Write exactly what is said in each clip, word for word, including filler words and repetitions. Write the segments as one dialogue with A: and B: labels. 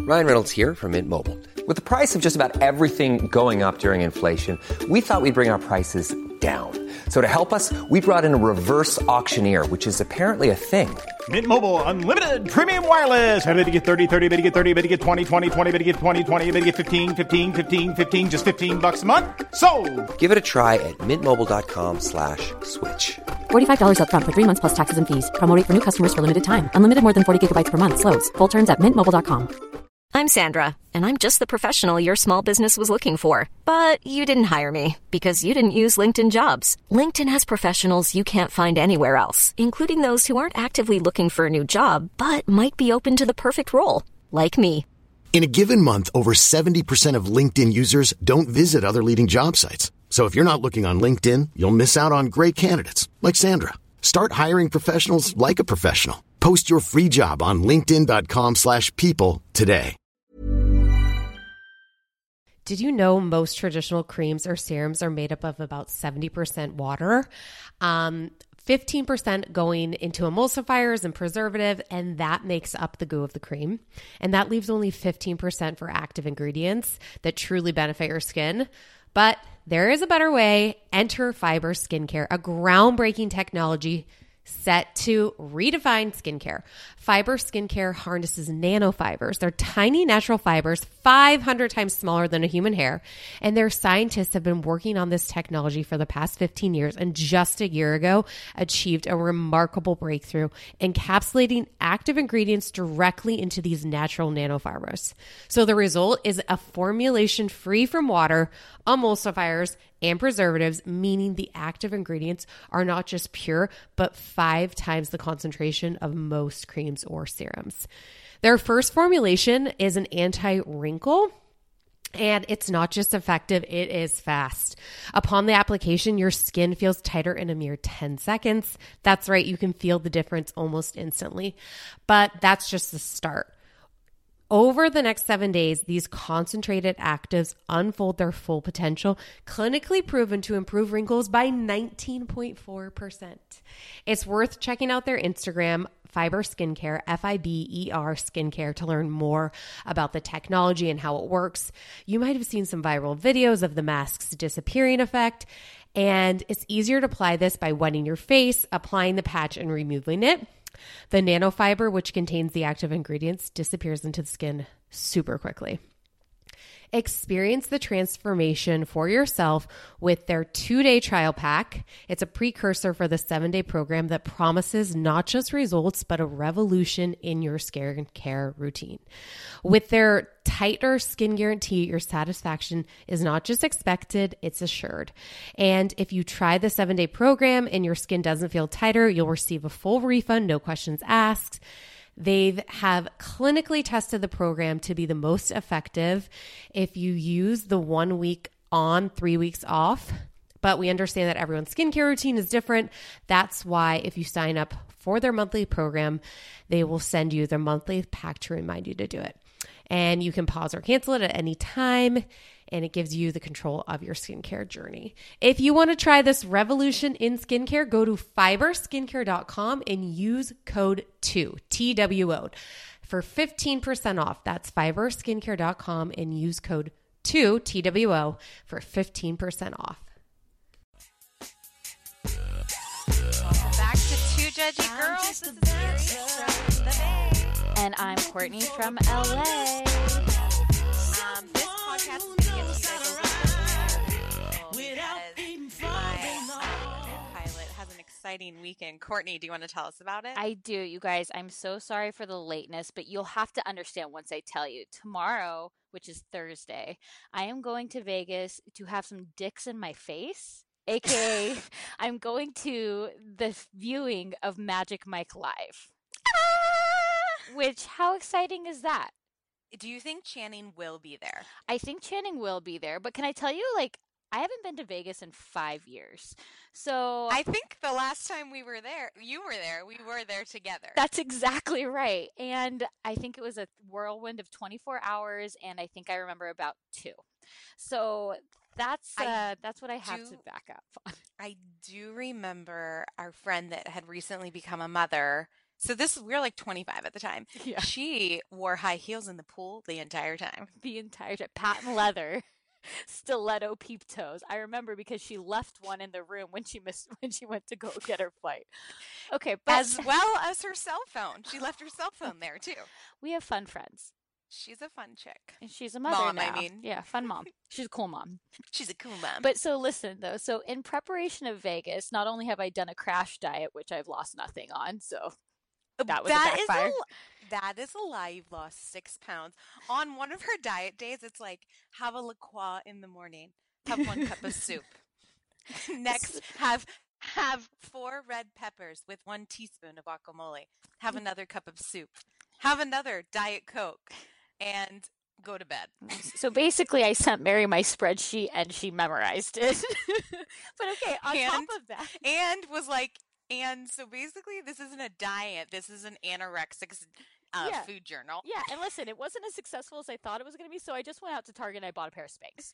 A: Ryan Reynolds here from Mint Mobile. With the price of just about everything going up during inflation, we thought we'd bring our prices down. So to help us, we brought in a reverse auctioneer, which is apparently a thing.
B: Mint Mobile Unlimited Premium Wireless. How to get thirty, thirty, how to get thirty, how to get twenty, twenty, twenty, how to get twenty, twenty, how to get fifteen, fifteen, fifteen, fifteen, just fifteen bucks a month? Sold!
A: Give it a try at mintmobile.com slash switch.
C: forty-five dollars up front for three months plus taxes and fees. Promo rate for new customers for limited time. Unlimited more than forty gigabytes per month. Slows full terms at mint mobile dot com.
D: I'm Sandra, and I'm just the professional your small business was looking for. But you didn't hire me because you didn't use LinkedIn Jobs. LinkedIn has professionals you can't find anywhere else, including those who aren't actively looking for a new job, but might be open to the perfect role, like me.
E: In a given month, over seventy percent of LinkedIn users don't visit other leading job sites. So if you're not looking on LinkedIn, you'll miss out on great candidates like Sandra. Start hiring professionals like a professional. Post your free job on linkedin.com slash people today.
F: Did you know most traditional creams or serums are made up of about seventy percent water? Um, fifteen percent going into emulsifiers and preservative, and that makes up the goo of the cream. And that leaves only fifteen percent for active ingredients that truly benefit your skin. But there is a better way. Enter Fiber Skincare, a groundbreaking technology set to redefine skincare. Fiber Skincare harnesses nanofibers. They're tiny natural fibers, five hundred times smaller than a human hair. And their scientists have been working on this technology for the past fifteen years, and just a year ago achieved a remarkable breakthrough, encapsulating active ingredients directly into these natural nanofibers. So the result is a formulation free from water, emulsifiers, and preservatives, meaning the active ingredients are not just pure, but five times the concentration of most creams or serums. Their first formulation is an anti-wrinkle, and it's not just effective, it is fast. Upon the application, your skin feels tighter in a mere ten seconds. That's right, you can feel the difference almost instantly. But that's just the start. Over the next seven days, these concentrated actives unfold their full potential, clinically proven to improve wrinkles by nineteen point four percent. It's worth checking out their Instagram, Fiber Skincare, F I B E R Skincare, to learn more about the technology and how it works. You might have seen some viral videos of the mask's disappearing effect, and it's easier to apply this by wetting your face, applying the patch, and removing it. The nanofiber, which contains the active ingredients, disappears into the skin super quickly. Experience the transformation for yourself with their two-day trial pack. It's a precursor for the seven-day program that promises not just results, but a revolution in your skincare routine. With their tighter skin guarantee, your satisfaction is not just expected, it's assured. And if you try the seven-day program and your skin doesn't feel tighter, you'll receive a full refund, no questions asked. They have clinically tested the program to be the most effective if you use the one week on, three weeks off. But we understand that everyone's skincare routine is different. That's why if you sign up for their monthly program, they will send you their monthly pack to remind you to do it. And you can pause or cancel it at any time, and it gives you the control of your skincare journey. If you want to try this revolution in skincare, go to fiber skincare dot com and use code two, T W O, for fifteen percent off. That's fiber skincare dot com and use code two, T W O, for fifteen percent off.
G: Welcome back to Two Judgy Girls. This is Mary from the Bay.
H: And I'm Courtney from L A.
G: Um, this podcast is going to get you guys a because my pilot has an exciting weekend. Courtney, do you want to tell us about it?
H: I do, you guys. I'm so sorry for the lateness, but you'll have to understand once I tell you. Tomorrow, which is Thursday, I am going to Vegas to have some dicks in my face. A K A I'm going to the viewing of Magic Mike Live. Which, how exciting is that?
G: Do you think Channing will be there?
H: I think Channing will be there, but can I tell you, like, I haven't been to Vegas in five years. So
G: I think the last time we were there, you were there, we were there together.
H: That's exactly right. And I think it was a whirlwind of twenty-four hours, and I think I remember about two. So that's uh, that's what I have
G: do,
H: to back up on.
G: I do remember our friend that had recently become a mother So this, we were like twenty-five at the time.
H: Yeah.
G: She wore high heels in the pool the entire time.
H: The entire time. Patent leather. Stiletto peep toes. I remember because she left one in the room when she missed when she went to go get her flight. Okay, but
G: As well as her cell phone. She left her cell phone there too.
H: we have fun friends.
G: She's a fun chick.
H: And she's a mother
G: Mom,
H: now.
G: I mean.
H: Yeah, fun mom. She's a cool mom.
G: She's a cool mom.
H: But so listen though, so in preparation of Vegas, not only have I done a crash diet, which I've lost nothing on, so that was
G: that
H: a
G: is
H: backfire.
G: a, that is a lie. You've lost six pounds. On one of her diet days, it's like, have a La Croix in the morning. Have one cup of soup. Next, have have four red peppers with one teaspoon of guacamole. Have another cup of soup. Have another Diet Coke. And go to bed.
H: So basically, I sent Mary my spreadsheet and she memorized it. But okay, on
G: And-
H: top of that,
G: And was like, and so basically, this isn't a diet. This is an anorexic uh,
H: Yeah.
G: food journal.
H: yeah, and listen, it wasn't as successful as I thought it was going to be, so I just went out to Target and I bought a pair of Spanx.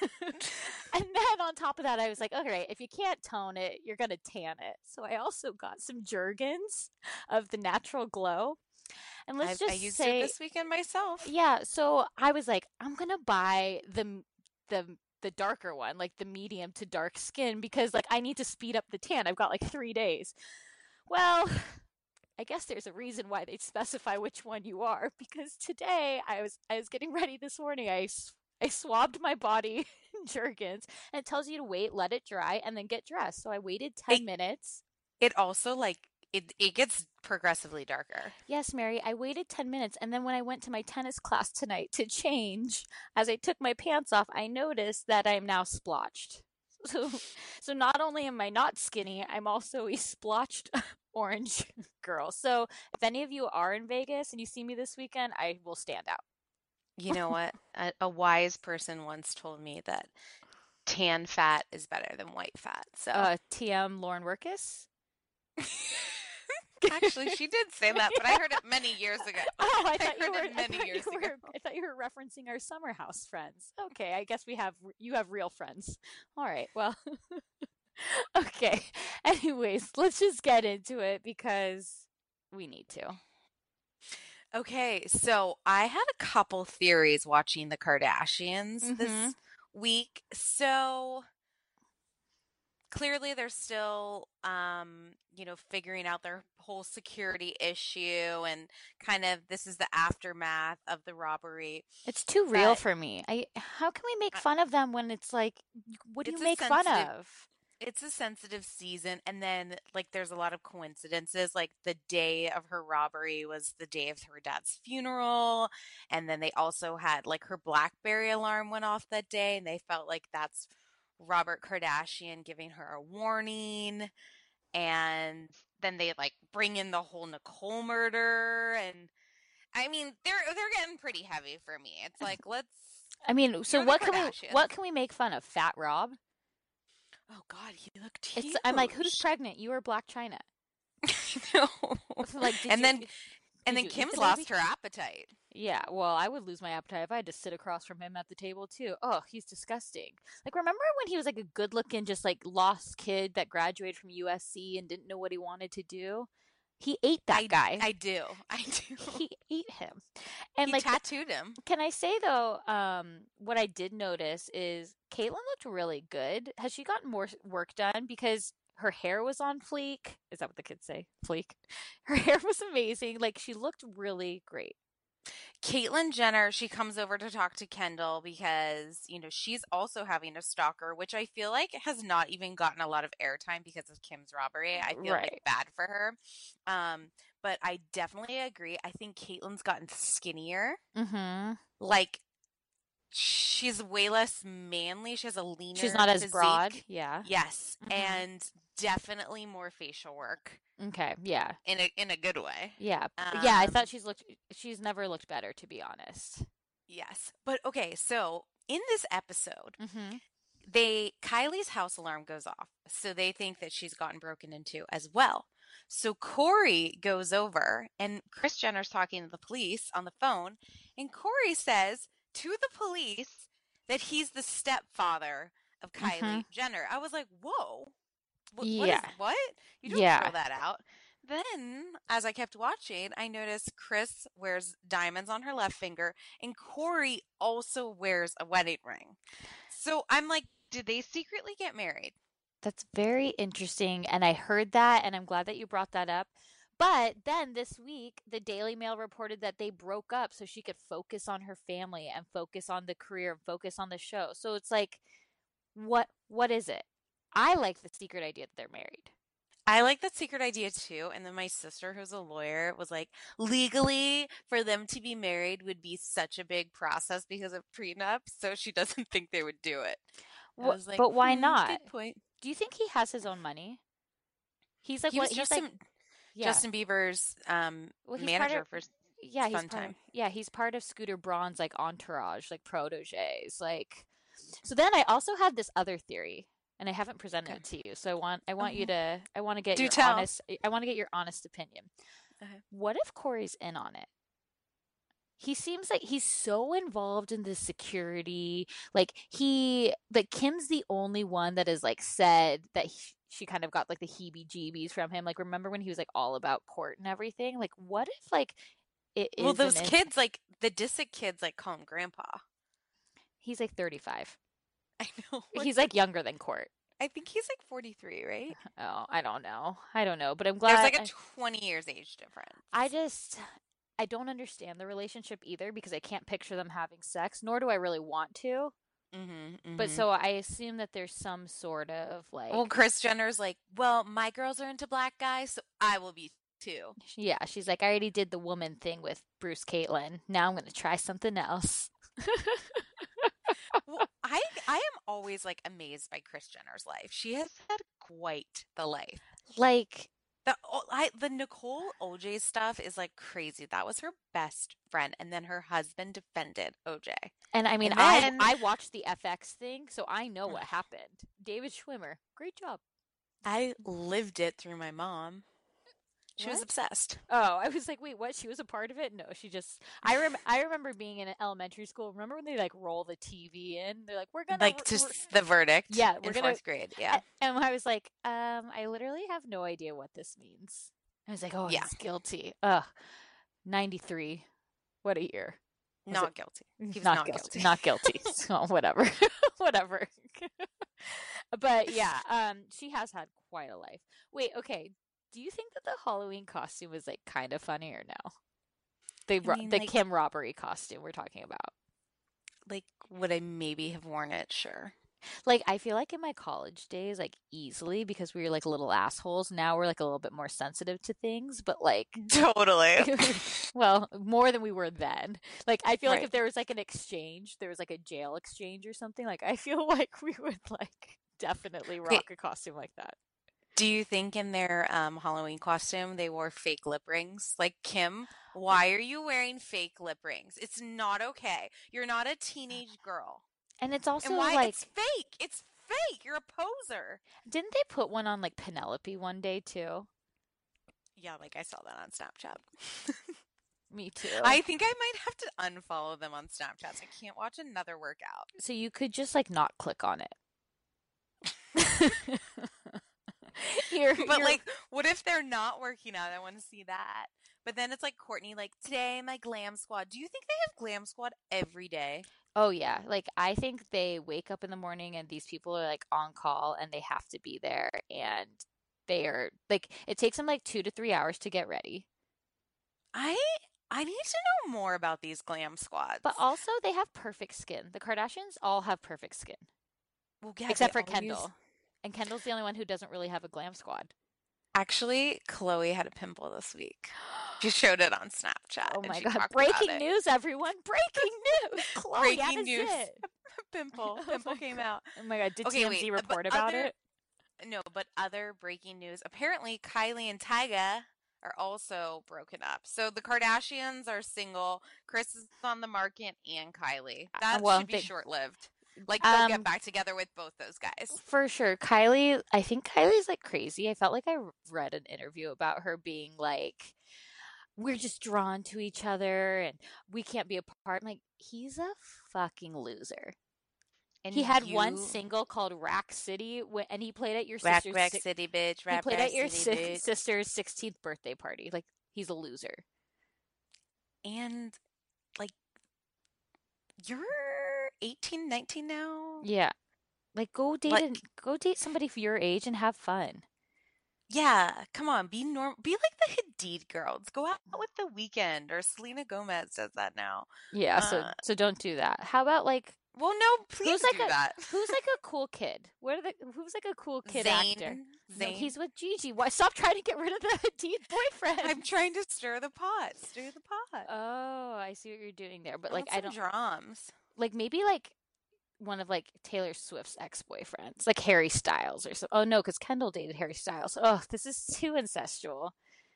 H: And then on top of that, I was like, okay, if you can't tone it, you're going to tan it. So I also got some Jergens of the Natural Glow. And let's
G: I've,
H: just
G: I used
H: say,
G: it this weekend myself.
H: yeah, so I was like, I'm going to buy the the the darker one, like the medium to dark skin, because like I need to speed up the tan. I've got like three days. Well, I guess there's a reason why they specify which one you are, because today I was I was getting ready this morning. I s- I swabbed my body in Jergens, and it tells you to wait, let it dry, and then get dressed. So I waited ten
G: It-
H: minutes.
G: It also like it it gets progressively darker.
H: Yes, Mary, I waited ten minutes, and then when I went to my tennis class tonight to change, as I took my pants off, I noticed that I'm now splotched. So, so not only am I not skinny, I'm also a splotched orange girl. So if any of you are in Vegas and you see me this weekend, I will stand out.
G: You know what? A, a wise person once told me that tan fat is better than white fat. So
H: Uh, T M Lauren Workus?
G: actually, she did say that, but I heard it many years ago.
H: Oh, I
G: I
H: thought you
G: heard
H: were.
G: it
H: I
G: many
H: thought
G: years
H: you
G: ago.
H: were. I thought you were referencing our summer house friends. Okay, I guess we have. You have real friends. All right. Well. Okay. Anyways, let's just get into it because we need to.
G: Okay, so I had a couple theories watching the Kardashians
H: Mhm.
G: this week. So clearly they're still um, you know, figuring out their whole security issue, and kind of this is the aftermath of the robbery.
H: It's too real
G: But-
H: for me. I. How can we make
G: I-
H: fun of them when it's like, what do
G: It's
H: you
G: a
H: make fun
G: sensitive-
H: of?
G: It's a sensitive season, and then like there's a lot of coincidences. Like the day of her robbery was the day of her dad's funeral, and then they also had like her BlackBerry alarm went off that day, and they felt like that's Robert Kardashian giving her a warning. And then they like bring in the whole Nicole murder, and I mean they're they're getting pretty heavy for me. It's like let's
H: I mean, so
G: You're the
H: what can we
G: Kardashians.
H: what can we make fun of? Fat Rob?
G: oh god, he looked huge.
H: It's. I'm like, who's pregnant? You or Black China?
G: No.
H: Like, did
G: and
H: you-
G: then
H: did
G: and then
H: you eat
G: Kim's
H: the
G: lost
H: baby?
G: her appetite.
H: Yeah, well, I would lose my appetite if I had to sit across from him at the table too. Oh, he's disgusting. Like, remember when he was like a good-looking, just like lost kid that graduated from U S C and didn't know what he wanted to do? He ate that
G: I,
H: guy.
G: I do. I do.
H: He ate him. And
G: he
H: like,
G: tattooed him.
H: can I say though, um, what I did notice is Caitlyn looked really good. Has she gotten more work done? Because her hair was on fleek. Is that what the kids say? Fleek. Her hair was amazing. Like, she looked really great.
G: Caitlyn Jenner, she comes over to talk to Kendall because, you know, she's also having a stalker, which I feel like has not even gotten a lot of airtime because of Kim's robbery. I feel
H: Right.
G: like bad for her. Um, but I definitely agree. I think Caitlyn's gotten skinnier.
H: Mm-hmm.
G: Like, she's way less manly. She has a leaner
H: She's not as
G: physique.
H: broad. Yeah.
G: Yes.
H: Mhm.
G: And definitely more facial work
H: Okay. Yeah.
G: in a in a good way.
H: Yeah. yeah. I
G: Um,
H: thought she's looked. She's never looked better, to be honest.
G: Yes. But okay, so in this episode,
H: Mm-hmm.
G: they Kylie's house alarm goes off. So they think that she's gotten broken into as well. So Corey goes over and Kris Jenner's talking to the police on the phone, and Corey says to the police that he's the stepfather of Kylie
H: Mhm.
G: Jenner. I was like, whoa. What,
H: Yeah.
G: what is what? You don't
H: Yeah.
G: throw that out. then, as I kept watching, I noticed Kris wears diamonds on her left finger, and Corey also wears a wedding ring. So I'm like, did they secretly get married?
H: That's very interesting, and I heard that, and I'm glad that you brought that up. But then this week, the Daily Mail reported that they broke up so she could focus on her family and focus on the career and focus on the show. So it's like, what what is it? I like the secret idea that they're married.
G: I like that secret idea too. And then my sister, who's a lawyer, was like, legally, for them to be married would be such a big process because of prenup. So she doesn't think they would do it. I was like,
H: but why
G: hmm,
H: not?
G: Good point.
H: Do you think he has his own money? He's like
G: He
H: what?
G: was
H: He's
G: Justin,
H: like yeah.
G: Justin Bieber's um,
H: Well, he's
G: manager
H: part of,
G: for
H: yeah, he's
G: Fun
H: part
G: Time.
H: Of, yeah, he's part of Scooter Braun's like entourage, like proteges, like. So then I also had this other theory, and I haven't presented
G: Okay.
H: it to you. So I want I want
G: Mhm.
H: you to I want to get
G: Do
H: your
G: tell.
H: honest I want to get your honest opinion.
G: Okay.
H: What if Corey's in on it? He seems like he's so involved in the security. Like he, like Kim's the only one that has like said that he, she kind of got like the heebie-jeebies from him. Like remember when he was like all about court and everything? Like what if like it is
G: Well, those
H: an in-
G: kids, like the Disick kids, like call him Grandpa.
H: He's like thirty-five.
G: I know.
H: He's like younger than Court.
G: I think he's like forty-three, right?
H: Oh, I don't know. I don't know, but I'm glad.
G: There's like a
H: I-
G: twenty years age difference.
H: I just I don't understand the relationship either because I can't picture them having sex, nor do I really want to.
G: Mm-hmm,
H: But so I assume that there's some sort of like
G: well, Kris Jenner's like, well, my girls are into black guys, so I will be too.
H: yeah, she's like, I already did the woman thing with Bruce Caitlin. Now I'm going to try something else.
G: Well, I I am always like amazed by Kris Jenner's life. She has had quite the life.
H: Like
G: The oh, I, the Nicole O J stuff is like crazy. That was her best friend, and then her husband defended O J.
H: And I mean,
G: And
H: I
G: then-
H: I watched the F X thing, so I know what happened. David Schwimmer, great job.
G: I lived it through my mom. She was
H: What?
G: obsessed.
H: Oh, I was like, wait, what? She was a part of it? No, she just. I rem. I remember being in elementary school. Remember when they like roll the T V in? They're like, we're gonna
G: Like
H: we're-
G: just
H: we're-
G: the verdict.
H: Yeah, we're
G: in
H: gonna-
G: fourth grade. Yeah.
H: A- And I was like, um, I literally have no idea what this means. I was like, oh,
G: Yeah.
H: he's guilty. Ugh, ninety-three. What a year. Was
G: Not
H: it-
G: guilty. He was
H: not,
G: not
H: guilty.
G: guilty.
H: Not guilty. So whatever. Whatever. But yeah, um, she has had quite a life. Wait, okay. Do you think that the Halloween costume was like kind of funny or no? The ro-
G: mean,
H: the
G: like-
H: Kim robbery costume we're talking about.
G: Like, would I maybe have worn it? Sure.
H: Like I feel like in my college days, like easily because we were like little assholes. Now we're like a little bit more sensitive to things, but like
G: Totally.
H: well, more than we were then. Like I feel like
G: Right.
H: if there was like an exchange, there was like a jail exchange or something, like I feel like we would like definitely rock
G: Okay.
H: a costume like that.
G: Do you think in their um, Halloween costume they wore fake lip rings? Like, Kim, why are you wearing fake lip rings? It's not okay. You're not a teenage girl.
H: And it's also
G: and why?
H: like
G: It's fake. It's fake. You're a poser.
H: didn't they put one on like Penelope one day too?
G: Yeah, like I saw that on Snapchat.
H: Me too.
G: I think I might have to unfollow them on Snapchat. I can't watch another workout.
H: So you could just like not click on it. You're-
G: But
H: you're-
G: like, what if they're not working out? I want to see that. But then it's like Courtney, like, today my glam squad. Do you think they have glam squad every day?
H: oh yeah, like I think they wake up in the morning and these people are like on call and they have to be there and they are like it takes them like two to three hours to get ready.
G: I I need to know more about these glam squads.
H: But also they have perfect skin. The Kardashians all have perfect skin.
G: well, yeah,
H: Except
G: they
H: for
G: always-
H: Kendall. And Kendall's the only one who doesn't really have a glam squad.
G: Actually, Chloe had a pimple this week. She showed it on Snapchat.
H: Oh
G: and
H: my
G: she
H: god.
G: talked about
H: Breaking
G: it.
H: news, everyone. Breaking news. Chloe
G: Breaking
H: had a
G: news.
H: zit.
G: Pimple.
H: Oh
G: Pimple
H: my
G: came
H: God.
G: out.
H: Oh my god, did
G: Okay,
H: T M
G: wait,
H: Z
G: but
H: report about
G: other-
H: it?
G: No, but other breaking news. Apparently, Kylie and Tyga are also broken up. So the Kardashians are single. Kris is on the market, and Kylie. That
H: well,
G: should be
H: they-
G: short lived. Like they'll
H: Um,
G: get back together with both those guys.
H: For sure. Kylie, I think Kylie's like crazy. I felt like I read an interview about her being like, we're just drawn to each other and we can't be apart. I'm like, he's a fucking loser.
G: And
H: he had
G: you...
H: one single called Rack City, wh- and he played at your
G: Rack,
H: sister's
G: Rack
H: si-
G: City, bitch.
H: he
G: Rack,
H: played
G: Rack
H: at your
G: City,
H: si-
G: bitch.
H: sister's sixteenth birthday party. Like, he's a loser.
G: And, like, you're eighteen, nineteen now?
H: Yeah. Like, go date
G: Like-
H: and go date somebody for your age and have fun.
G: Yeah, come on, be normal. Be like the Hadid girls. Go out with The Weeknd, or Selena Gomez does that now.
H: Yeah, so
G: Uh,
H: so don't do that. How about like
G: Well, no, please
H: who's like
G: do
H: a
G: that.
H: who's like a cool kid? What are the who's like a cool kid
G: Zayn.
H: actor? No,
G: Zayn.
H: he's with Gigi. Why stop trying to get rid of the Hadid boyfriend?
G: I'm trying to stir the pot. Stir the pot.
H: Oh, I see what you're doing there. But
G: I
H: like
G: want
H: I
G: some
H: don't
G: drums.
H: like maybe like one of like Taylor Swift's ex-boyfriends, like Harry Styles or so. Oh no, because Kendall dated Harry Styles. Oh, this is too incestual.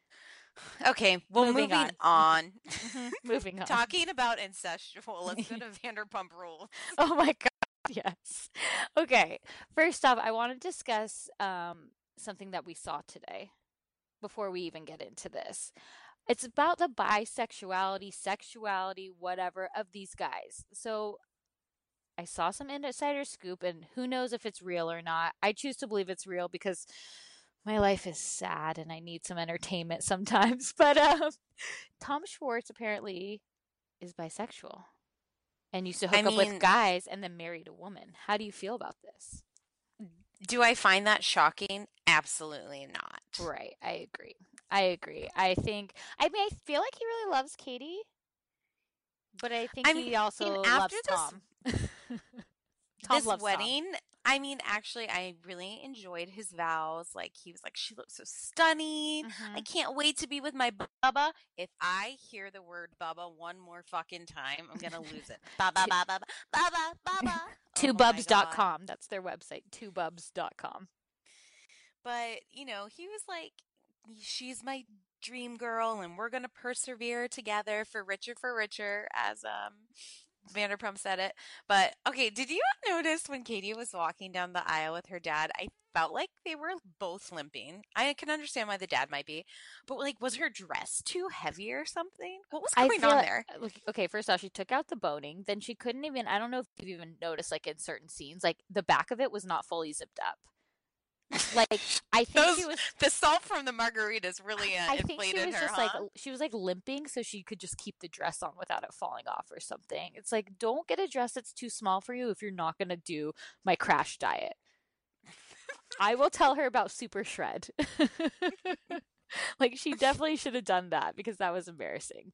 G: Okay, well,
H: Moving
G: moving,
H: on.
G: on.
H: Moving on.
G: Talking about incestual, let's go to Vanderpump Rules.
H: Oh my god, yes. Okay, first off, I want to discuss um, something that we saw today before we even get into this. It's about the bisexuality, sexuality, whatever of these guys. So I saw some insider scoop, and who knows if it's real or not. I choose to believe it's real because my life is sad and I need some entertainment sometimes. But um, Tom Schwartz apparently is bisexual and used to hook
G: I
H: up
G: mean-
H: with guys and then married a woman. How do you feel about this?
G: Do I find that shocking? Absolutely not.
H: Right, I agree. I agree. I think, I mean, I feel like he really loves Katie, but I think
G: I
H: he
G: mean,
H: also loves
G: after this-
H: Tom. Tom
G: this
H: loves Tom.
G: wedding, I mean, actually, I really enjoyed his vows. Like, he was like, she looks so stunning.
H: Mhm.
G: I can't wait to be with my Bubba. If I hear the word Bubba one more fucking time, I'm going to lose it. Bubba, Bubba, Bubba, Bubba.
H: two bubs dot com. That's their website, two bubs dot com.
G: But, you know, he was like, she's my dream girl, and we're going to persevere together for richer for richer, as um Vanderpump said it. But, okay, did you notice when Katie was walking down the aisle with her dad, I felt like they were both limping. I can understand why the dad might be. But, like, was her dress too heavy or something? What was
H: I
G: going
H: feel
G: on
H: like-
G: there?
H: look, Okay, first off, she took out the boning. Then she couldn't even, I don't know if you've even noticed, like, in certain scenes, like, the back of it was not fully zipped up. Like, I think
G: Those,
H: she was...
G: the salt from the margaritas really uh,
H: I think
G: inflated
H: she was
G: her,
H: just
G: huh?
H: like she was like limping so she could just keep the dress on without it falling off or something. It's like, don't get a dress that's too small for you if you're not going to do my crash diet. I will tell her about Super Shred. Like, she definitely should have done that because that was embarrassing.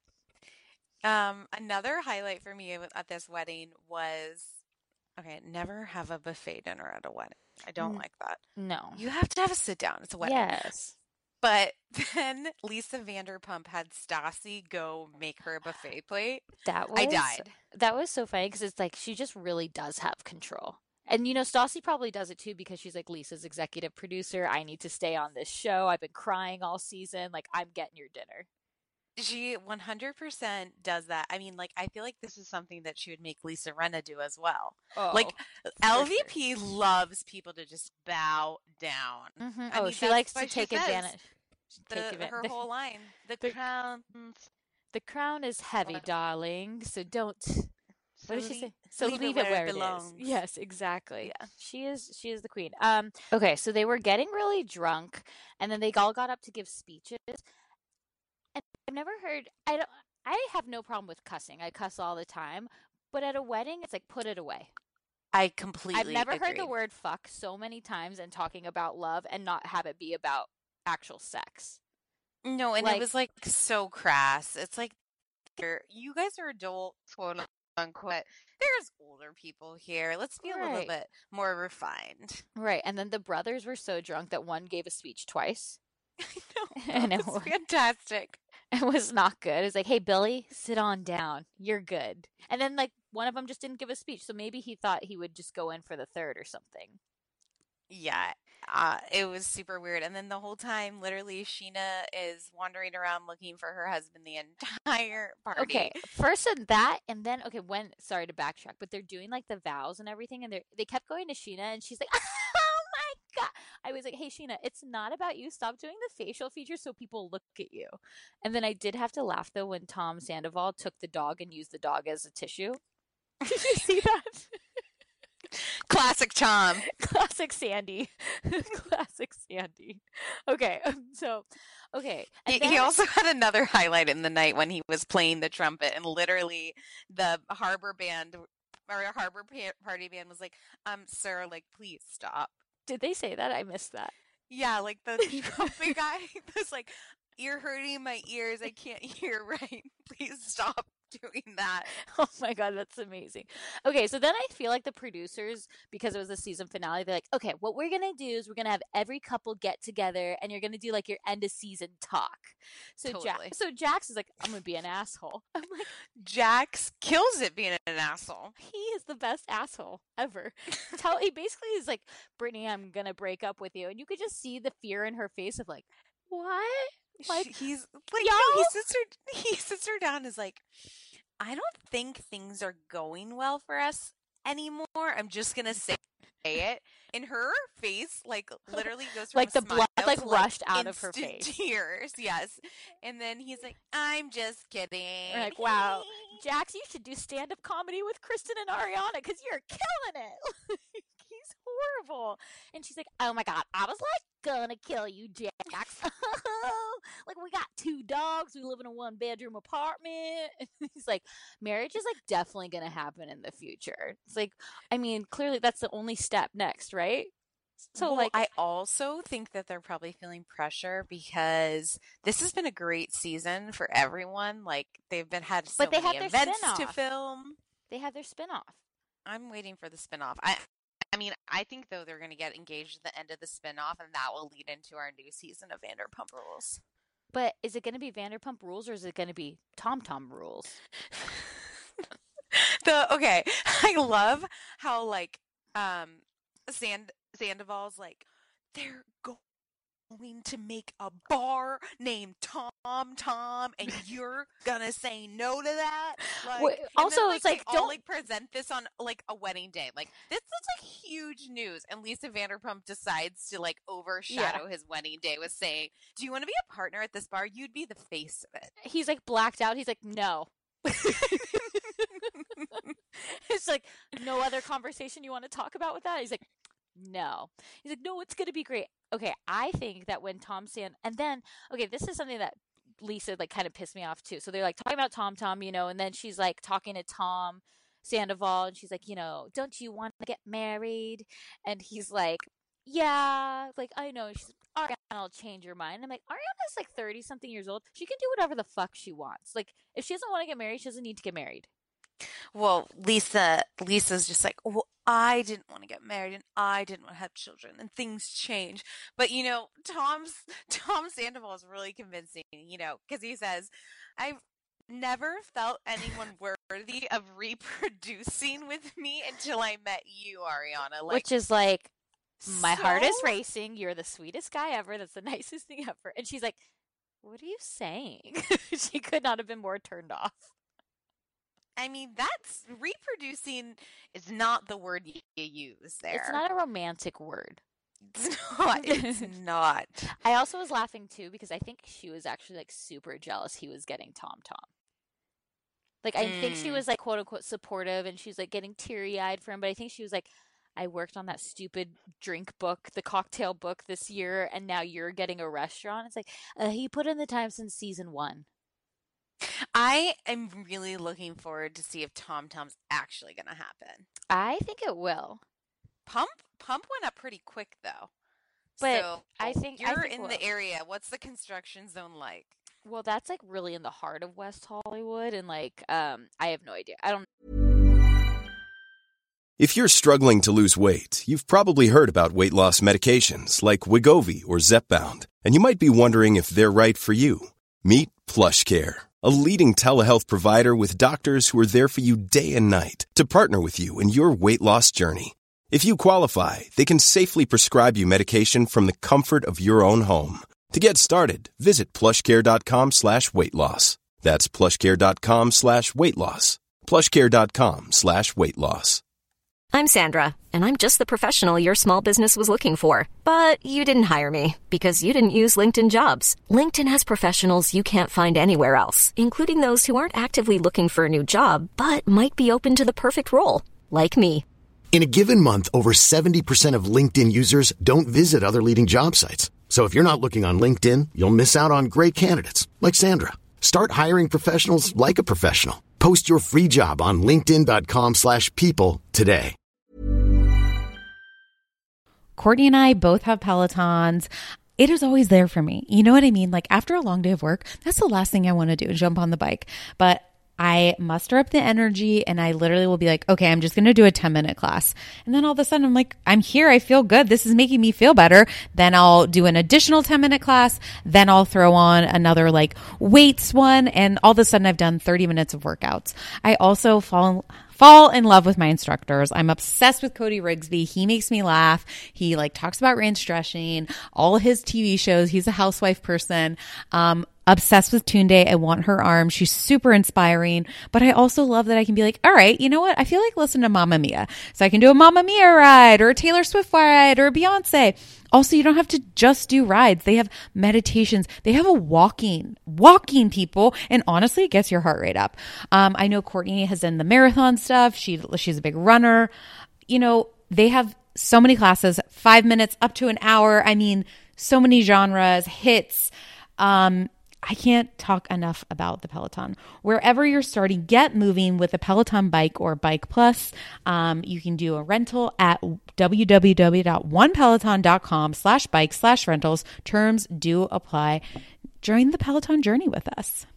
G: Um, another highlight for me at this wedding was, okay, never have a buffet dinner at a wedding. I don't
H: Mm.
G: like that.
H: No.
G: You have to have a sit down. It's a wedding.
H: Yes.
G: But then Lisa Vanderpump had Stassi go make her a buffet plate.
H: That was
G: I died.
H: That was so funny because it's like she just really does have control. And, you know, Stassi probably does it too because she's like Lisa's executive producer. I need to stay on this show. I've been crying all season. Like, I'm getting your dinner.
G: She one hundred percent does that. I mean, like, I feel like this is something that she would make Lisa Rinna do as well.
H: Oh,
G: Like,
H: for
G: L V P loves people to just bow down.
H: Mhm.
G: I
H: Oh,
G: mean,
H: she
G: that's
H: likes
G: what
H: to
G: she
H: take
G: says.
H: advantage.
G: The,
H: take advantage.
G: her
H: The,
G: whole line. The,
H: the-
G: crown.
H: the crown is heavy,
G: What?
H: darling. So don't. What did she
G: leave-
H: say? So leave, it where, it,
G: belongs.
H: is. Yes, exactly.
G: Yeah.
H: She is. She is the queen. Um. Okay, so they were getting really drunk, and then they all got up to give speeches. And I've never heard. I don't. I have no problem with cussing. I cuss all the time. But at a wedding, it's like, put it away.
G: I completely
H: I've never heard the
G: agree.
H: word fuck so many times and talking about love and not have it be about actual sex.
G: No, and
H: Like-
G: it was like so crass. It's like, you're- you guys are adults, quote unquote. There's older people here. Let's be a little
H: Right.
G: bit more refined.
H: Right. And then the brothers were so drunk that one gave a speech twice.
G: I
H: And
G: know.
H: it
G: It was
H: was-
G: fantastic.
H: It was not good. It was like, hey, Billy, sit on down. You're good. And then, like, one of them just didn't give a speech. So maybe he thought he would just go in for the third or something.
G: Yeah, uh, it was super weird. And then the whole time, literally, Sheena is wandering around looking for her husband the entire party.
H: Okay. First in that, and then, okay, when, sorry to backtrack, but they're doing, like, the vows and everything. And they they kept going to Sheena, and she's like, oh my God. I was like, hey, Sheena, it's not about you. Stop doing the facial features so people look at you. And then I did have to laugh, though, when Tom Sandoval took the dog and used the dog as a tissue. Did you see that?
G: Classic Tom.
H: Classic Sandy. Classic Sandy. Okay, so, okay. And
G: He,
H: then,
G: he also had another highlight in the night when he was playing the trumpet, and literally the Harbor band or Harbor pa- Party band was like, um, sir, like, please stop.
H: did they say that? I missed that.
G: Yeah, like the trumpet guy was like, you're hurting my ears. I can't hear right. Please stop doing that.
H: Oh my God, that's amazing. Okay, so then I feel like the producers, because it was the season finale, they're like, okay, what we're going to do is we're going to have every couple get together and you're going to do like your end of season talk. So,
G: Totally.
H: Jack, so Jax is like, I'm going to be an asshole. I'm like,
G: Jax kills it being an asshole.
H: he is the best asshole ever. Tell He basically is like, Brittany, I'm going to break up with you. And you could just see the fear in her face of like, what? Like,
G: She- he's like,
H: yo?
G: no, he sits her, he sits her down and is like, I don't think things are going well for us anymore. I'm just gonna say it. And her face, like, literally goes from
H: Like
G: a
H: the
G: smile
H: blood, like,
G: to,
H: rushed out of her
G: instant
H: face.
G: tears. Yes. And then he's like, I'm just kidding.
H: We're like, wow, Jax, you should do stand-up comedy with Kristen and Ariana because you're killing it. He's horrible. And she's like, oh my God, I was like gonna kill you, Jax. Like, we got two dogs. We live in a one-bedroom apartment. And he's like, marriage is like definitely gonna happen in the future. It's like, I mean, clearly that's the only step next, right? So
G: Well,
H: like,
G: I also think that they're probably feeling pressure because this has been a great season for everyone. Like, they've been had so
H: But they
G: many
H: had their
G: events to
H: spin-off.
G: film.
H: they had their spinoff.
G: I'm waiting for the spinoff. I I mean, I think though they're going to get engaged at the end of the spinoff, and that will lead into our new season of Vanderpump Rules.
H: But is it going to be Vanderpump Rules or is it going to be Tom Tom Rules?
G: The okay, I love how like um Sand Sandoval's like they're going to make a bar named Tom Tom, and you're gonna say no to that. Like,
H: Wait,
G: and
H: also,
G: then, like,
H: it's like,
G: they all
H: don't-
G: like present this on like a wedding day. Like, this is like huge news, and Lisa Vanderpump decides to like overshadow his wedding day with saying, "Do you want to be a partner at this bar? You'd be the face of it."
H: He's like blacked out. He's like, no. It's like, no other conversation you want to talk about with that? He's like, no. He's like, no, it's going to be great. Okay, I think that when Tom Sand, and then, okay, this is something that Lisa like kind of pissed me off too. So they're like talking about Tom Tom, you know, and then she's like talking to Tom Sandoval, and she's like, you know, don't you want to get married? And he's like, yeah, like, I know. She's like, Ariana will change your mind. I'm like, Ariana's like thirty something years old. She can do whatever the fuck she wants. Like, if she doesn't want to get married, she doesn't need to get married.
G: Well, Lisa, Lisa's just like, well, I didn't want to get married and I didn't want to have children, and things change. But, you know, Tom's, Tom Sandoval is really convincing, you know, because he says, I've never felt anyone worthy of reproducing with me until I met you, Ariana. Like,
H: Which is like, my heart is
G: so-
H: racing. You're the sweetest guy ever. That's the nicest thing ever. And she's like, what are you saying? She could not have been more turned off.
G: I mean, that's reproducing is not the word you use there.
H: It's not a romantic word.
G: It's not. It's not.
H: I also was laughing too because I think she was actually like super jealous he was getting Tom Tom. Like, I think she
G: Mm.
H: was like quote unquote supportive and she's like getting teary eyed for him. But I think she was like, I worked on that stupid drink book, the cocktail book this year, and now you're getting a restaurant. It's like, uh, he put in the time since season one.
G: I am really looking forward to see if Tom Tom's actually going to happen.
H: I think it will.
G: Pump Pump went up pretty quick though.
H: But
G: so
H: I think- I
G: you're
H: think
G: in
H: we'll-
G: the area. What's the construction zone like?
H: Well, that's like really in the heart of West Hollywood, and like, um, I have no idea. I don't.
I: If you're struggling to lose weight, you've probably heard about weight loss medications like Wegovy or Zepbound, and you might be wondering if they're right for you. Meet PlushCare, a leading telehealth provider with doctors who are there for you day and night to partner with you in your weight loss journey. If you qualify, they can safely prescribe you medication from the comfort of your own home. To get started, visit plushcare.com slash weight loss. That's plushcare.com slash weight loss. plushcare.com slash weight loss.
D: I'm Sandra, and I'm just the professional your small business was looking for. But you didn't hire me because you didn't use LinkedIn Jobs. LinkedIn has professionals you can't find anywhere else, including those who aren't actively looking for a new job, but might be open to the perfect role, like me.
E: In a given month, over seventy percent of LinkedIn users don't visit other leading job sites. So if you're not looking on LinkedIn, you'll miss out on great candidates like Sandra. Start hiring professionals like a professional. Post your free job on linkedin.com slash people today.
J: Courtney and I both have Pelotons. It is always there for me. You know what I mean? Like after a long day of work, that's the last thing I want to do, jump on the bike. But I muster up the energy and I literally will be like, okay, I'm just going to do a ten minute class. And then all of a sudden I'm like, I'm here. I feel good. This is making me feel better. Then I'll do an additional ten minute class. Then I'll throw on another like weights one. And all of a sudden I've done thirty minutes of workouts. I also fall Fall in love with my instructors. I'm obsessed with Cody Rigsby. He makes me laugh. He like talks about range stretching, all his T V shows. He's a housewife person. Um, obsessed with Tunde. I want her arm. She's super inspiring. But I also love that I can be like, all right, you know what? I feel like listening to Mamma Mia. So I can do a Mamma Mia ride or a Taylor Swift ride or a Beyonce. Also, you don't have to just do rides. They have meditations. They have a walking, walking people. And honestly, it gets your heart rate up. Um, I know Courtney has done the marathon stuff. She, she's a big runner. You know, they have so many classes, five minutes up to an hour. I mean, so many genres, hits. Um, I can't talk enough about the Peloton. Wherever you're starting, get moving with a Peloton bike or Bike Plus. Um, you can do a rental at www.onepeloton.com slash bike slash rentals. Terms do apply. Join the Peloton journey with us.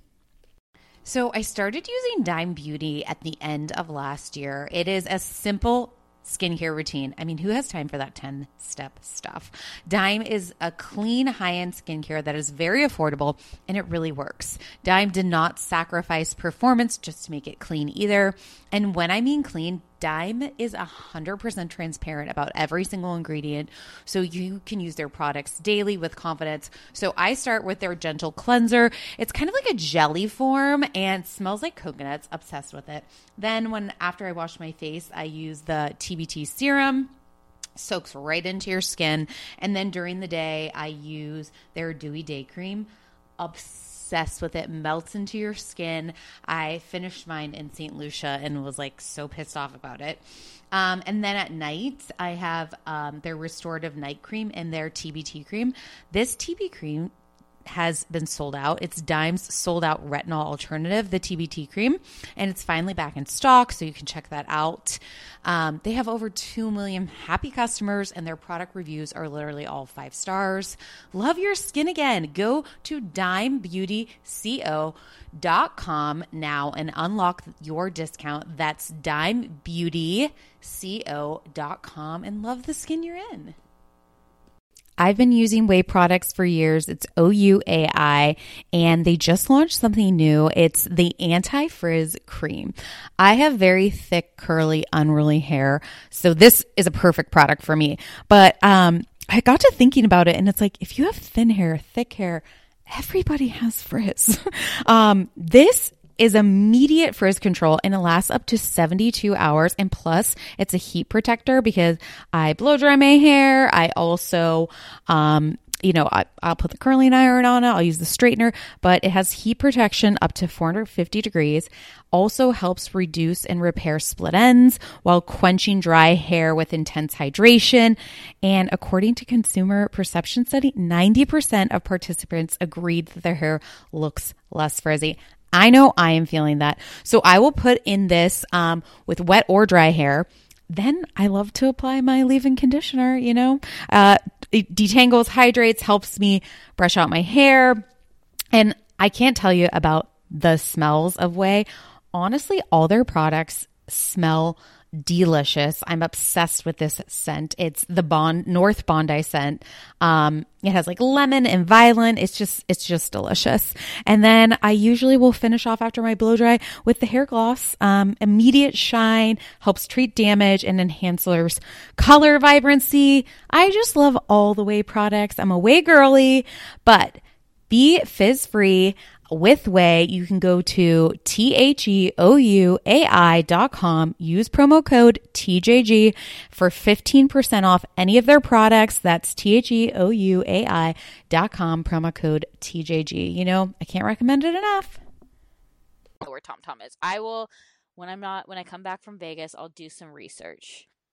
J: So I started using Dime Beauty at the end of last year. It is a simple skincare routine. I mean, who has time for that ten-step stuff? Dime is a clean, high-end skincare that is very affordable, and it really works. Dime did not sacrifice performance just to make it clean either. And when I mean clean, Dime is one hundred percent transparent about every single ingredient, so you can use their products daily with confidence. So I start with their gentle cleanser. It's kind of like a jelly form and smells like coconuts. Obsessed with it. Then when after I wash my face, I use the T B T serum. Soaks right into your skin. And then during the day, I use their Dewy Day Cream. Obsessed with it. Melts into your skin. I finished mine in Saint Lucia and was like so pissed off about it. Um, and then at night, I have um, their Restorative Night Cream and their T B T Cream. This T B cream has been sold out. It's Dime's sold out retinol alternative, the T B T cream, and it's finally back in stock, so you can check that out. Um, they have over two million happy customers, and their product reviews are literally all five stars. Love your skin again. Go to dime beauty co dot com now and unlock your discount. That's dime beauty co dot com and love the skin you're in. I've been using Ouai products for years. It's O U A I, and they just launched something new. It's the Anti-Frizz Cream. I have very thick, curly, unruly hair, so this is a perfect product for me. But um, I got to thinking about it, and it's like, if you have thin hair, thick hair, everybody has frizz. um, this is immediate frizz control, and it lasts up to seventy-two hours. And plus, it's a heat protector because I blow dry my hair. I also, um, you know, I, I'll put the curling iron on it. I'll use the straightener, but it has heat protection up to four hundred fifty degrees. Also helps reduce and repair split ends while quenching dry hair with intense hydration. And according to Consumer Perception Study, ninety percent of participants agreed that their hair looks less frizzy. I know I am feeling that. So I will put in this um, with wet or dry hair. Then I love to apply my leave-in conditioner, you know. Uh, it detangles, hydrates, helps me brush out my hair. And I can't tell you about the smells of Ouai. Honestly, all their products smell delicious. I'm obsessed with this scent. It's the Bond North Bondi scent. Um, it has like lemon and violet. It's just, it's just delicious. And then I usually will finish off after my blow dry with the hair gloss. Um, immediate shine, helps treat damage and enhances color vibrancy. I just love all the Ouai products. I'm a Ouai girly, but be fizz free. With Ouai, you can go to T H E O U A I dot com, use promo code T J G for fifteen percent off any of their products. That's T H E O U A I dot com, promo code T J G. You know, I can't recommend it enough.
H: Where TomTom is. I will, when I'm not, when I come back from Vegas, I'll do some research.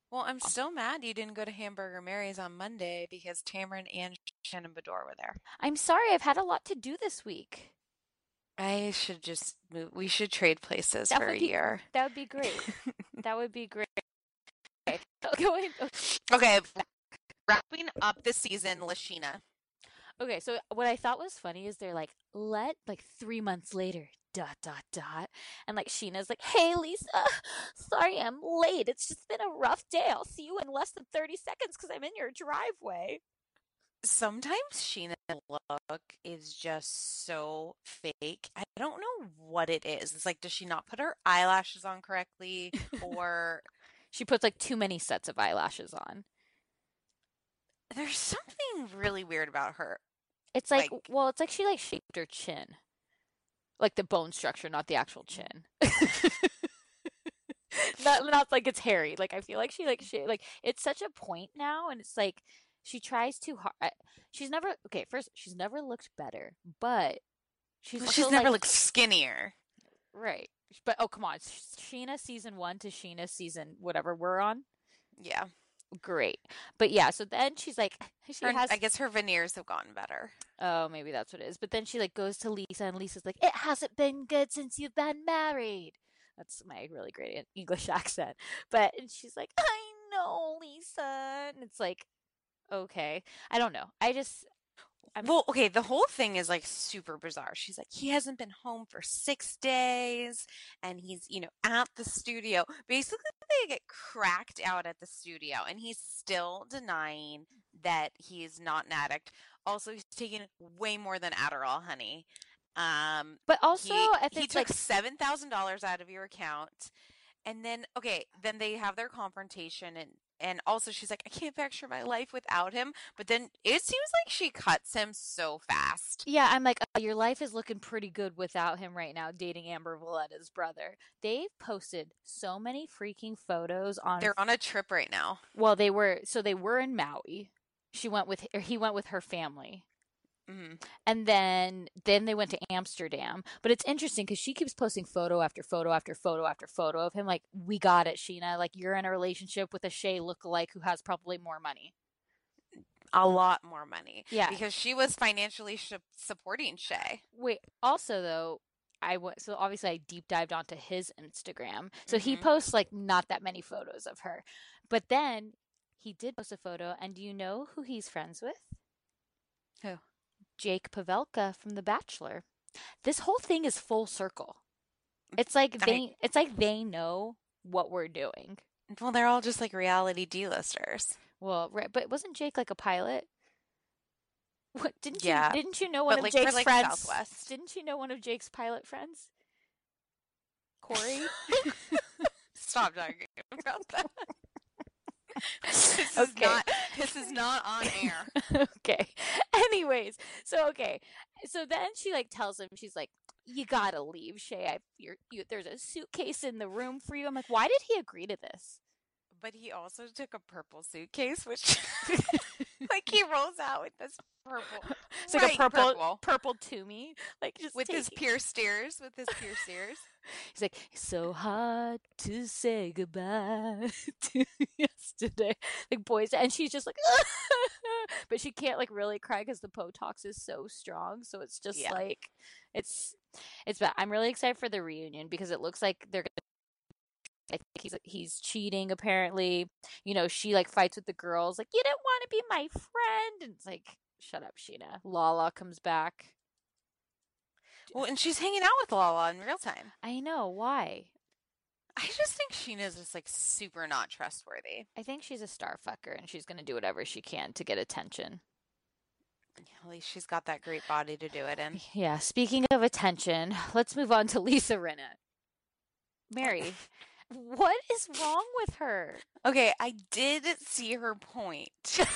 G: Well, I'm still mad you didn't go to Hamburger Mary's on Monday because Tamron and Shannon Bedore were there.
H: I'm sorry, I've had a lot to do this week.
G: I should just move. We should trade places
H: That
G: for
H: would
G: a
H: be,
G: year.
H: That would be great. That would be great. Okay. Going,
G: Okay, wrapping up the season, Lashina.
H: Okay, so what I thought was funny is they're like, let, like, three months later, dot, dot, dot. And, like, Sheena's like, hey, Lisa, sorry I'm late. It's just been a rough day. I'll see you in less than thirty seconds because I'm in your driveway.
G: Sometimes Sheena's look is just so fake. I don't know what it is. It's like, does she not put her eyelashes on correctly? Or
H: she puts, like, too many sets of eyelashes on.
G: There's something really weird about her.
H: It's like, like, well, it's like she, like, shaped her chin. Like the bone structure, not the actual chin. not, not like it's hairy. Like, I feel like she, like, she, like, it's such a point now, and it's like, she tries too hard. She's never, okay, first, she's never looked better, but she's
G: well, she's never like, looked skinnier.
H: Right. But, oh, come on. Sheena season one to Sheena season whatever we're on.
G: Yeah.
H: Great. But yeah, so then she's like, she
G: her,
H: has,
G: I guess her veneers have gotten better.
H: Oh, maybe that's what it is. But then she like goes to Lisa and Lisa's like, it hasn't been good since you've been married. That's my really great English accent. But and she's like, I know, Lisa. And it's like, okay. I don't know. I just,
G: I'm... Well, okay, the whole thing is like super bizarre. She's like, he hasn't been home for six days and he's, you know, at the studio. Basically, they get cracked out at the studio and he's still denying that he's not an addict. Also, he's taking way more than Adderall, honey. Um,
H: but also,
G: he,
H: I think
G: he took
H: like...
G: seven thousand dollars out of your account. And then, okay, then they have their confrontation and And also she's like, I can't picture my life without him. But then it seems like she cuts him so fast.
H: Yeah, I'm like, oh, your life is looking pretty good without him right now, dating Amber Valletta's brother. They've posted so many freaking photos on...
G: They're on a trip right now.
H: Well, they were... So they were in Maui. She went with... Or he went with her family.
G: Mm-hmm.
H: And then then they went to Amsterdam. But it's interesting because she keeps posting photo after photo after photo after photo of him. Like, we got it, Sheena. Like, you're in a relationship with a Shay lookalike who has probably more money.
G: A lot more money.
H: Yeah.
G: Because she was financially sh- supporting Shay.
H: Wait, also, though, I w- so obviously I deep dived onto his Instagram. So
G: mm-hmm.
H: he posts, like, not that many photos of her. But then he did post a photo. And do you know who he's friends with?
G: Who?
H: Jake Pavelka from The Bachelor. This whole thing is full circle. It's like they I, it's like they know what we're doing.
G: Well, they're all just like reality D-listers.
H: Well, right, but wasn't Jake like a pilot? What didn't
G: yeah,
H: you didn't you know one
G: but
H: of
G: like
H: Jake's
G: for, like,
H: friends?
G: Southwest.
H: Didn't you know one of Jake's pilot friends? Corey?
G: Stop talking about that. This is
H: okay.
G: not this is not on air.
H: Okay. Anyways, so okay. So then she like tells him, she's like, you gotta leave, Shay. I, you're, you, there's a suitcase in the room for you. I'm like, why did he agree to this?
G: But he also took a purple suitcase, which like he rolls out with this purple.
H: It's like a purple purple, purple to me. Like just
G: with
H: take...
G: his pierced ears, with his pierced ears.
H: He's like, it's so hard to say goodbye to yesterday. Like boys, and she's just like, but she can't like really cry because the Botox is so strong. So it's just yeah. like, it's it's bad. I'm really excited for the reunion because it looks like they're gonna. I think he's he's cheating apparently. You know, she like fights with the girls, like, you didn't want to be my friend, and it's like, shut up, Sheena. Lala comes back.
G: Well, and she's hanging out with Lala in real time.
H: I know. Why?
G: I just think Sheena's just like super not trustworthy.
H: I think she's a star fucker and she's gonna do whatever she can to get attention.
G: At least she's got that great body to do it in.
H: Yeah. Speaking of attention, let's move on to Lisa Rinna. Mary. What is wrong with her?
G: Okay, I did see her point.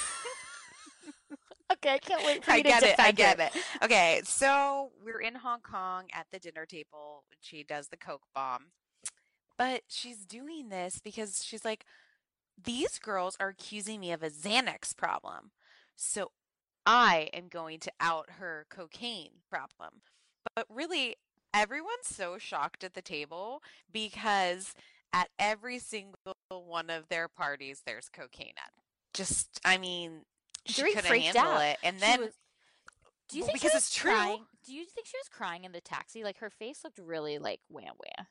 H: Okay, I can't wait for you
G: I
H: to
G: get it. I
H: defend
G: get
H: her.
G: it. Okay, so we're in Hong Kong at the dinner table. She does the Coke bomb. But she's doing this because she's like, these girls are accusing me of a Xanax problem. So I am going to out her cocaine problem. But really, everyone's so shocked at the table because at every single one of their parties there's cocaine at. Just, I mean, she
H: Dorit
G: couldn't
H: freaked
G: handle
H: out.
G: it. And
H: She
G: then,
H: was- Do you
G: well,
H: think
G: because
H: she was
G: it's true.
H: crying? Do you think she was crying in the taxi? Like her face looked really like wham wham.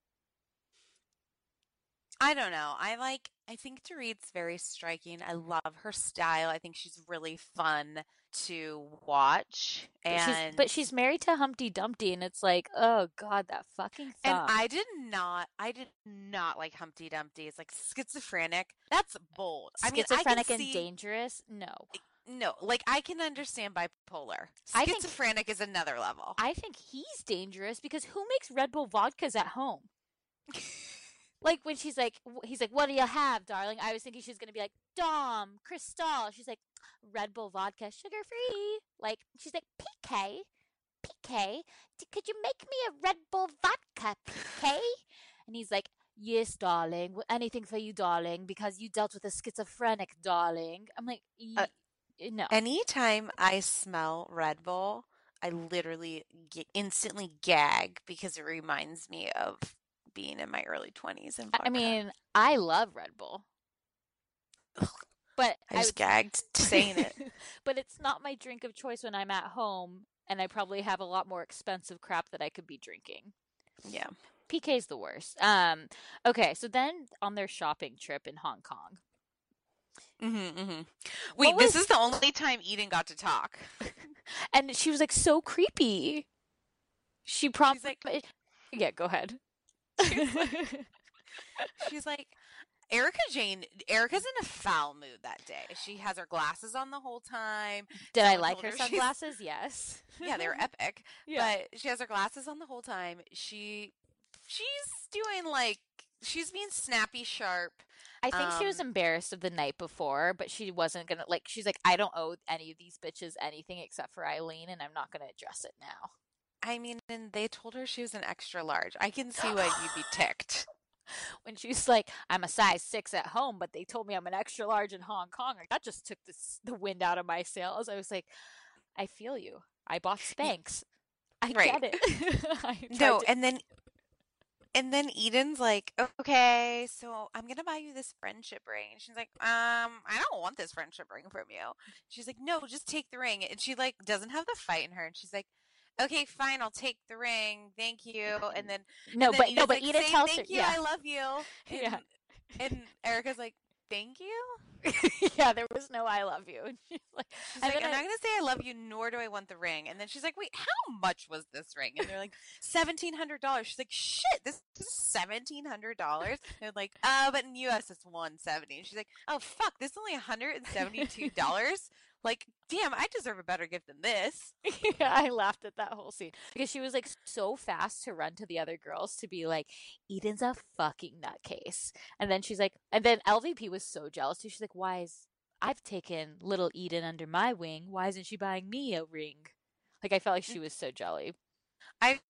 G: I don't know. I like, I think Dorit's very striking. I love her style. I think she's really fun to watch.
H: But
G: And
H: she's but she's married to Humpty Dumpty, and it's like, oh god, that fucking
G: And
H: thumb.
G: I did not, I did not like Humpty Dumpty. It's like schizophrenic. That's bold. I mean, I
H: Schizophrenic
G: can
H: and
G: see,
H: dangerous? No.
G: no, like I can understand bipolar.
H: I think-
G: Schizophrenic is another level.
H: I think he's dangerous because who makes Red Bull vodkas at home? Like when she's like, w- he's like, what do you have, darling? I was thinking she's gonna be like, Dom, Cristal. She's like, Red Bull vodka, sugar free. Like she's like, P K, P K, d- could you make me a Red Bull vodka, P K? And he's like, yes, darling, w- anything for you, darling, because you dealt with a schizophrenic, darling. I'm like, "Y-
G: Uh,
H: no.
G: Anytime I smell Red Bull, I literally get, instantly gag because it reminds me of being in my early twenties and
H: I- I mean, I love Red Bull, but
G: I just
H: would-
G: gagged saying it.
H: But it's not my drink of choice when I'm at home, and I probably have a lot more expensive crap that I could be drinking.
G: Yeah.
H: P K's the worst. Um, okay, so then on their shopping trip in Hong Kong,
G: Mm-hmm, mm-hmm. Wait,
H: What
G: this
H: was-
G: is the only time Eden got to talk.
H: and she was like so creepy. She prompted.
G: like-
H: yeah, go ahead.
G: She's like, Erica Jane, Erica's in a foul mood that day. She has her glasses on the whole time.
H: Did I
G: Someone
H: like
G: told
H: her
G: her she's-
H: sunglasses? Yes.
G: Yeah, they were epic.
H: Yeah.
G: But she has her glasses on the whole time. She, she's doing like, she's being snappy sharp.
H: I think she was
G: Um,
H: embarrassed of the night before, but she wasn't gonna like. She's like, I don't owe any of these bitches anything except for Eileen, and I'm not gonna address it now.
G: I mean, and they told her she was an extra large. I can see why you'd be ticked.
H: When she's like, I'm a size six at home, but they told me I'm an extra large in Hong Kong. Like that just took this, the wind out of my sails. I was like, I feel you. I bought Spanx. I
G: Right.
H: get it. I tried
G: No,
H: to-
G: and then and then Eden's like, okay, so I'm gonna buy you this friendship ring. And she's like, um, I don't want this friendship ring from you. She's like, no, just take the ring. And she like doesn't have the fight in her, and she's like, okay, fine, I'll take the ring. Thank you. And then
H: no,
G: and then
H: but no,
G: Eden's
H: but
G: like,
H: Eden
G: "Say
H: tells her,
G: thank you,
H: yeah,
G: I love you. And,
H: Yeah.
G: and Erica's like, thank you.
H: yeah, there was no I love you. And she's like,
G: She's
H: and
G: like,
H: then
G: I'm
H: I-
G: not gonna say I love you, nor do I want the ring. And then she's like, wait, how much was this ring? And they're like, seventeen hundred dollars. She's like, shit, this is seventeen hundred dollars. They're like, uh, but in U S it's one seventy. And she's like, oh fuck, this is only one hundred and seventy two dollars. Like, damn, I deserve a better gift than this.
H: yeah, I laughed at that whole scene because she was like so fast to run to the other girls to be like, Eden's a fucking nutcase. And then she's like, and then L V P was so jealous too. She's like, why is, I've taken little Eden under my wing. Why isn't she buying me a ring? Like, I felt like she was so jelly.
G: I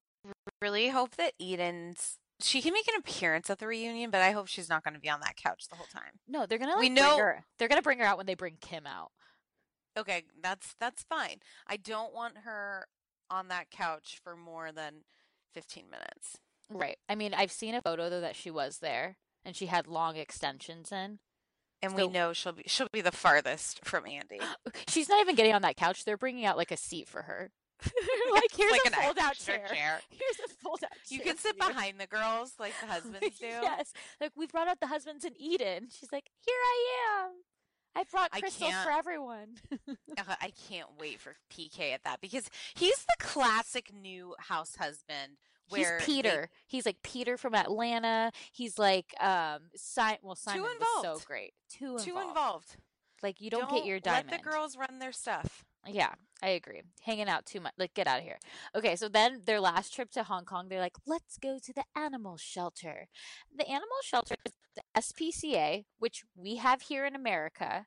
G: really hope that Eden's she can make an appearance at the reunion, but I hope she's not going to be on that couch the whole time.
H: No, they're gonna like,
G: We
H: bring
G: know-
H: her. They're gonna bring her out when they bring Kim out.
G: Okay, that's that's fine. I don't want her on that couch for more than fifteen minutes.
H: Right. I mean, I've seen a photo though that she was there and she had long extensions in.
G: And
H: So-
G: we know she'll be she'll be the farthest from Andy.
H: She's not even getting on that couch. They're bringing out like a seat for her. like here's
G: like
H: a
G: an
H: fold-out
G: extra
H: chair.
G: chair.
H: Here's a fold-out chair.
G: You can sit
H: for you.
G: behind the girls like the husbands do.
H: yes. Like we've brought out the husbands in Eden. She's like, here I am. I brought
G: I
H: crystals
G: can't-
H: for everyone.
G: Uh, I can't wait for P K at that because he's the classic new house husband.
H: He's
G: Where they-
H: Peter. He's like Peter from Atlanta. He's like um si- well Simon was so
G: involved.
H: great. Too involved.
G: too involved.
H: Like you don't, get your diamond.
G: Let the girls run their stuff.
H: Yeah, I agree. Hanging out too much. Like, get out of here. Okay, so then their last trip to Hong Kong, they're like, let's go to the animal shelter. The animal shelter is the S P C A, which we have here in America.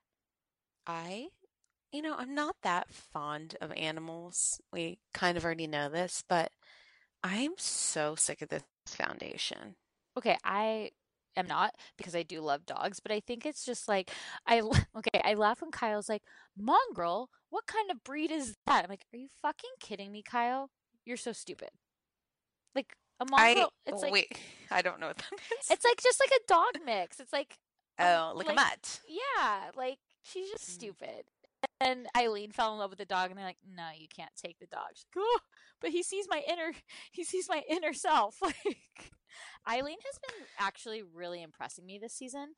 G: I, you know, I'm not that fond of animals. We kind of already know this, but I'm so sick of this foundation.
H: Okay, I am not because I do love dogs, but I think it's just like, I, okay, I laugh when Kyle's like, mongrel? What kind of breed is that? I'm like, are you fucking kidding me, Kyle? You're so stupid. Like, A mongrel.
G: I
H: It's like
G: wait. I don't know what that is.
H: it's like just like a dog mix. It's like
G: oh,
H: um,
G: like,
H: like
G: a mutt.
H: yeah, like she's just stupid. And Eileen fell in love with the dog, and they're like, "No, you can't take the dog." She's like, "Oh, but he sees my inner, he sees my inner self." Like, Eileen has been actually really impressing me this season.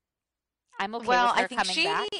H: I'm okay
G: well,
H: with her
G: I think
H: coming
G: she.
H: back.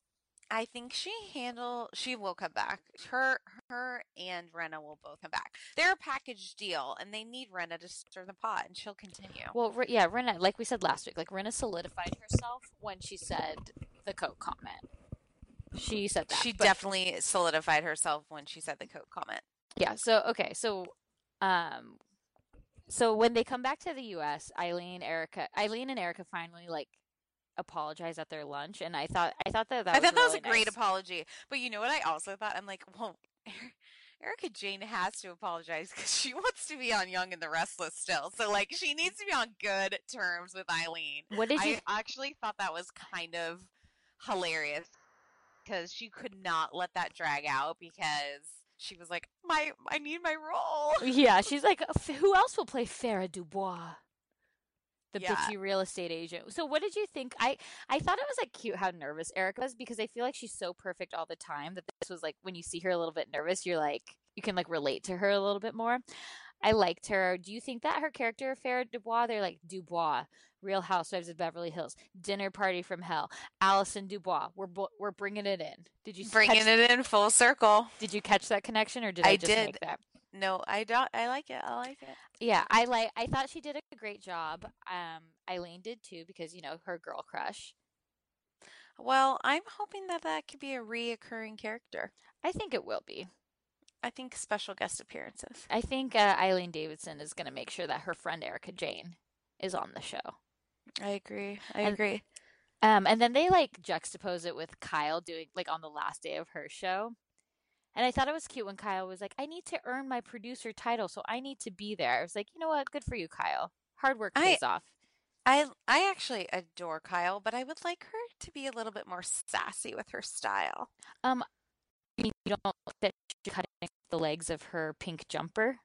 G: I think she handle. She will come back. Her, her, and Renna will both come back. They're a package deal, and they need Renna to stir the pot, and she'll continue.
H: Well, Re- yeah, Renna, like we said last week, like Renna solidified herself when she said the Coke comment. She said that.
G: She
H: but-
G: definitely solidified herself when she said the Coke comment.
H: Yeah. So okay. So, um, so when they come back to the U S, Eileen, Erica, Eileen and Erica finally like apologize at their lunch, and I thought I thought that that
G: I
H: was
G: thought that was
H: really
G: a great
H: nice.
G: apology. But you know what I also thought? I'm like, well, Erica Jane has to apologize because she wants to be on Young and the Restless still. So like, she needs to be on good terms with Eileen.
H: What did you?
G: I actually thought that was kind of hilarious because she could not let that drag out because she was like, my, I need my role.
H: Yeah, she's like, who else will play Farah Dubois? The
G: Yeah.
H: bitchy real estate agent. So what did you think? I, I thought it was like cute how nervous Erica was because I feel like she's so perfect all the time that this was like when you see her a little bit nervous, you're like you can like relate to her a little bit more. I liked her. Do you think that her character Farah Dubois, they're like Dubois, Real Housewives of Beverly Hills, Dinner Party from Hell, Allison Dubois. We're bo- we're bringing it in. Did you
G: Bringing
H: catch,
G: it in full circle.
H: Did you catch that connection or did I,
G: I
H: just
G: did.
H: make that?
G: No, I don't. I like it. I like it.
H: Yeah, I like. I thought she did a great job. Um, Eileen did too because you know her girl crush.
G: Well, I'm hoping that that could be a reoccurring character.
H: I think it will be.
G: I think special guest appearances.
H: I think uh, Eileen Davidson is going to make sure that her friend Erica Jane is on the show.
G: I agree. I
H: And-
G: agree.
H: Um, and then they like juxtapose it with Kyle doing like on the last day of her show. And I thought it was cute when Kyle was like, I need to earn my producer title, so I need to be there. I was like, you know what? Good for you, Kyle. Hard work
G: I-
H: pays off.
G: I I actually adore Kyle, but I would like her to be a little bit more sassy with her style.
H: Um, I mean, you don't think that she's cutting the legs of her pink jumper?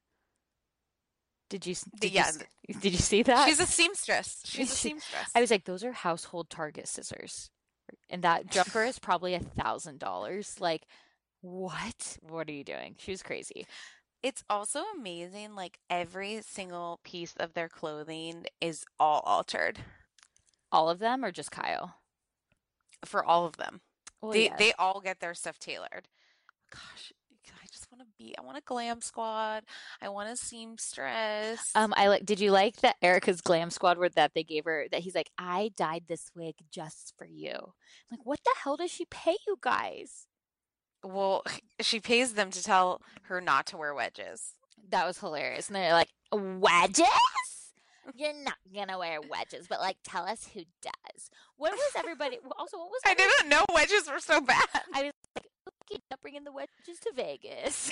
H: Did you? Did
G: yeah,
H: You, did you see that?
G: She's a seamstress. She's a
H: She-
G: seamstress.
H: I was like, those are household Target scissors, and that jumper is probably a thousand dollars. Like, what? What are you doing? She was crazy.
G: It's also amazing. Like every single piece of their clothing is all altered
H: All of them, or just Kyle?
G: for all of them.
H: Well,
G: they
H: yeah.
G: they all get their stuff tailored. Gosh, I just want to be. I want a glam squad. I want a seamstress.
H: Um, I like. Did you like that Erica's glam squad word that they gave her? That he's like, I dyed this wig just for you. I'm like, what the hell does she pay you guys?
G: Well, she pays them to tell her not to wear wedges.
H: That was hilarious. And they're like, wedges? You're not gonna wear wedges, but like, tell us who does. What was everybody? Also, what was?
G: I
H: every-
G: didn't know wedges were so bad.
H: I was like, okay, not bringing the wedges to Vegas.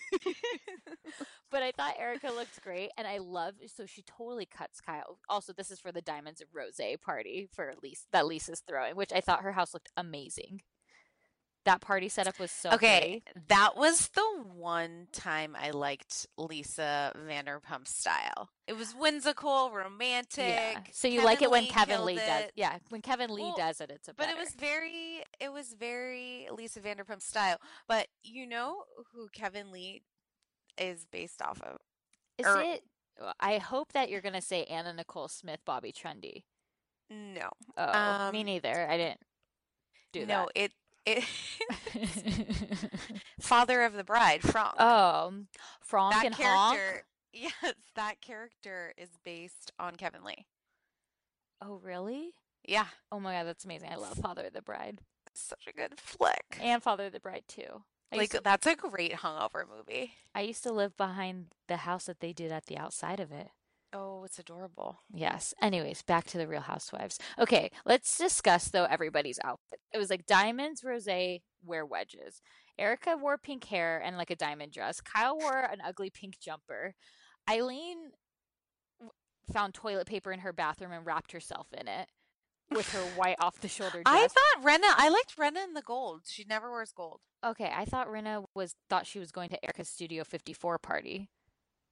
H: But I thought Erica looked great, and I love. So she totally cuts Kyle. Also, this is for the Diamonds of Rose party for Lisa that Lisa's throwing, which I thought her house looked amazing. That party setup was so
G: Okay,
H: pretty.
G: that was the one time I liked Lisa Vanderpump style. It was whimsical, romantic.
H: Yeah. So you
G: Kevin
H: like it when
G: Lee
H: Kevin
G: killed
H: Lee does.
G: it.
H: Yeah, when Kevin Lee
G: Well,
H: does it, it's a
G: But
H: better.
G: it was very, it was very Lisa Vanderpump style. But you know who Kevin Lee is based off of?
H: Is
G: or-
H: it? I hope that you're gonna say Anna Nicole Smith, Bobby Trendy.
G: No,
H: Oh, me
G: Um,
H: neither. I didn't do
G: no, it it
H: that.
G: Father of the Bride, Franck.
H: Oh, Franck
G: that
H: and Honk.
G: character, yes, that character is based on Kevin Lee.
H: Oh, really?
G: Yeah,
H: Oh my god, that's amazing. I love Father of the Bride
G: such a good flick.
H: and Father of the Bride too. I
G: Like
H: used, to,
G: that's a great hungover movie.
H: I used to live behind the house that they did at the outside of it.
G: Oh, it's adorable.
H: Yes. Anyways, back to the Real Housewives. Okay, let's discuss though everybody's outfit. It was like diamonds, rosé, wear wedges. Erica wore pink hair and like a diamond dress. Kyle wore an ugly pink jumper. Eileen w- found toilet paper in her bathroom and wrapped herself in it with her white off the shoulder dress.
G: I thought Renna. I liked Renna in the gold. She never wears gold.
H: Okay, I thought Rinna was thought she was going to Erica's Studio fifty-four party.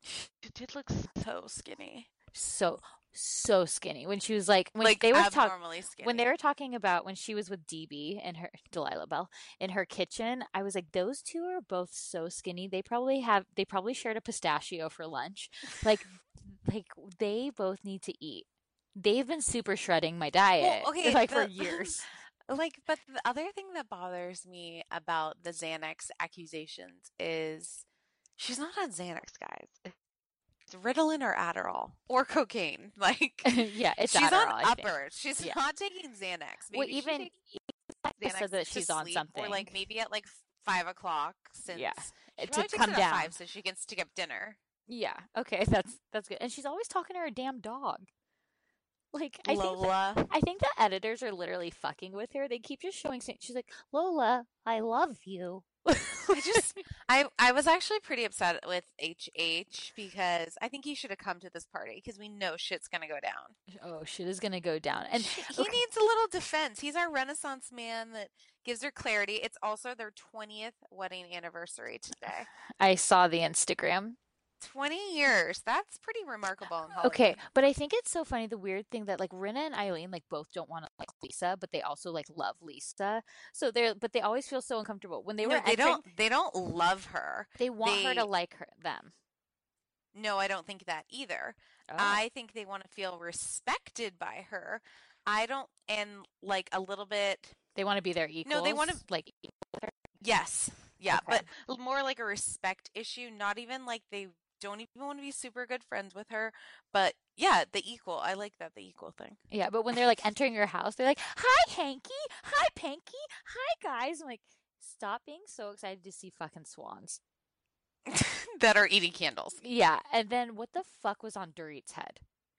G: She did look so skinny.
H: So so skinny when she was like when
G: like
H: they were
G: abnormally
H: talk-
G: skinny.
H: when they were talking about when she was with D B and her Delilah Bell in her kitchen. I was like, those two are both so skinny. They probably have they probably shared a pistachio for lunch. Like like they both need to eat. They've been super shredding my diet
G: well, okay,
H: like
G: the,
H: for years.
G: Like, but the other thing that bothers me about the Xanax accusations is she's not on Xanax, guys. It's Ritalin or Adderall or cocaine. Like,
H: yeah, it's
G: she's
H: Adderall,
G: on
H: I
G: uppers.
H: think.
G: She's
H: yeah.
G: not taking Xanax. Maybe
H: well, even,
G: she
H: even
G: Xanax
H: said that
G: to
H: she's on
G: sleep,
H: something,
G: or like maybe at like five o'clock. Since
H: yeah,
G: she
H: to
G: takes
H: come
G: it
H: down
G: at five, so she can stick up dinner.
H: Yeah, okay, that's that's good. And she's always talking to her damn dog. Like I
G: Lola.
H: think that, I think the editors are literally fucking with her. They keep just showing. She's like, Lola, I love you.
G: I just, I, I was actually pretty upset with H H because I think he should have come to this party because we know shit's gonna go down.
H: Oh, shit is gonna go down, and
G: he
H: okay.
G: needs a little defense. He's our Renaissance man that gives her clarity. It's also their twentieth wedding anniversary today.
H: I saw the Instagram.
G: twenty years. That's pretty remarkable in Hollywood.
H: Okay, but I think it's so funny. The weird thing that like Rinna and Eileen like both don't want to like Lisa, but they also like love Lisa. So they're but they always feel so uncomfortable when they
G: no,
H: were.
G: They
H: entering,
G: don't. They don't love her.
H: They want
G: they,
H: her to like her them.
G: No, I don't think that either.
H: Oh.
G: I think they want to feel respected by her. I don't, and like a little bit.
H: They want to be their equals.
G: No, they want to
H: like.
G: Yes, yeah,
H: okay.
G: but more like a respect issue. Not even like they. Don't even want to be super good friends with her, but yeah, the equal. I like that, the equal thing.
H: Yeah, but when they're like entering your house, they're like, "Hi, Hanky. Hi, Panky. Hi, guys." I'm like, stop being so excited to see fucking swans
G: that are eating candles.
H: Yeah, and then what the fuck was on Dorit's head?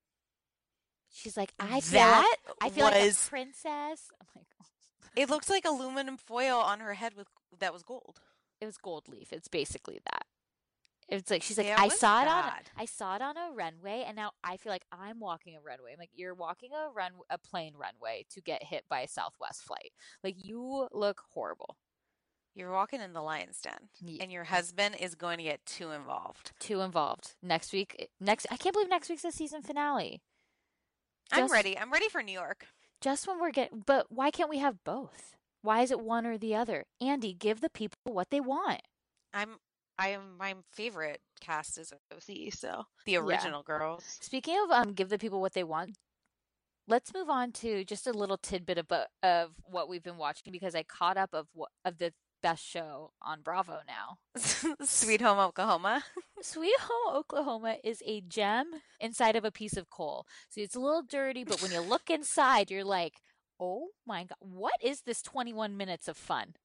H: She's like, "I feel
G: that
H: like I feel
G: was,
H: like a princess." I'm like,
G: it looks like aluminum foil on her head with that was gold.
H: It was gold leaf. It's basically that. It's like she's like,
G: yeah,
H: I
G: it
H: saw it
G: bad.
H: on I saw it on a runway, and now I feel like I'm walking a runway. I'm like, you're walking a run a plane runway to get hit by a Southwest flight. Like, you look horrible.
G: You're walking in the lion's den,
H: yeah.
G: and your husband is going to get too involved.
H: Too involved. Next week, next I can't believe next week's the season finale.
G: Just, I'm ready. I'm ready for New York.
H: Just when we're getting, but why can't we have both? Why is it one or the other? Andy, give the people what they want.
G: I'm. I am my favorite cast is O C, so the original yeah. girls.
H: Speaking of um, give the people what they want, let's move on to just a little tidbit of of what we've been watching because I caught up of what of the best show on Bravo now.
G: Sweet Home Oklahoma.
H: Sweet Home Oklahoma is a gem inside of a piece of coal. So it's a little dirty, but when you look inside, you're like, oh my God, what is this twenty-one minutes of fun?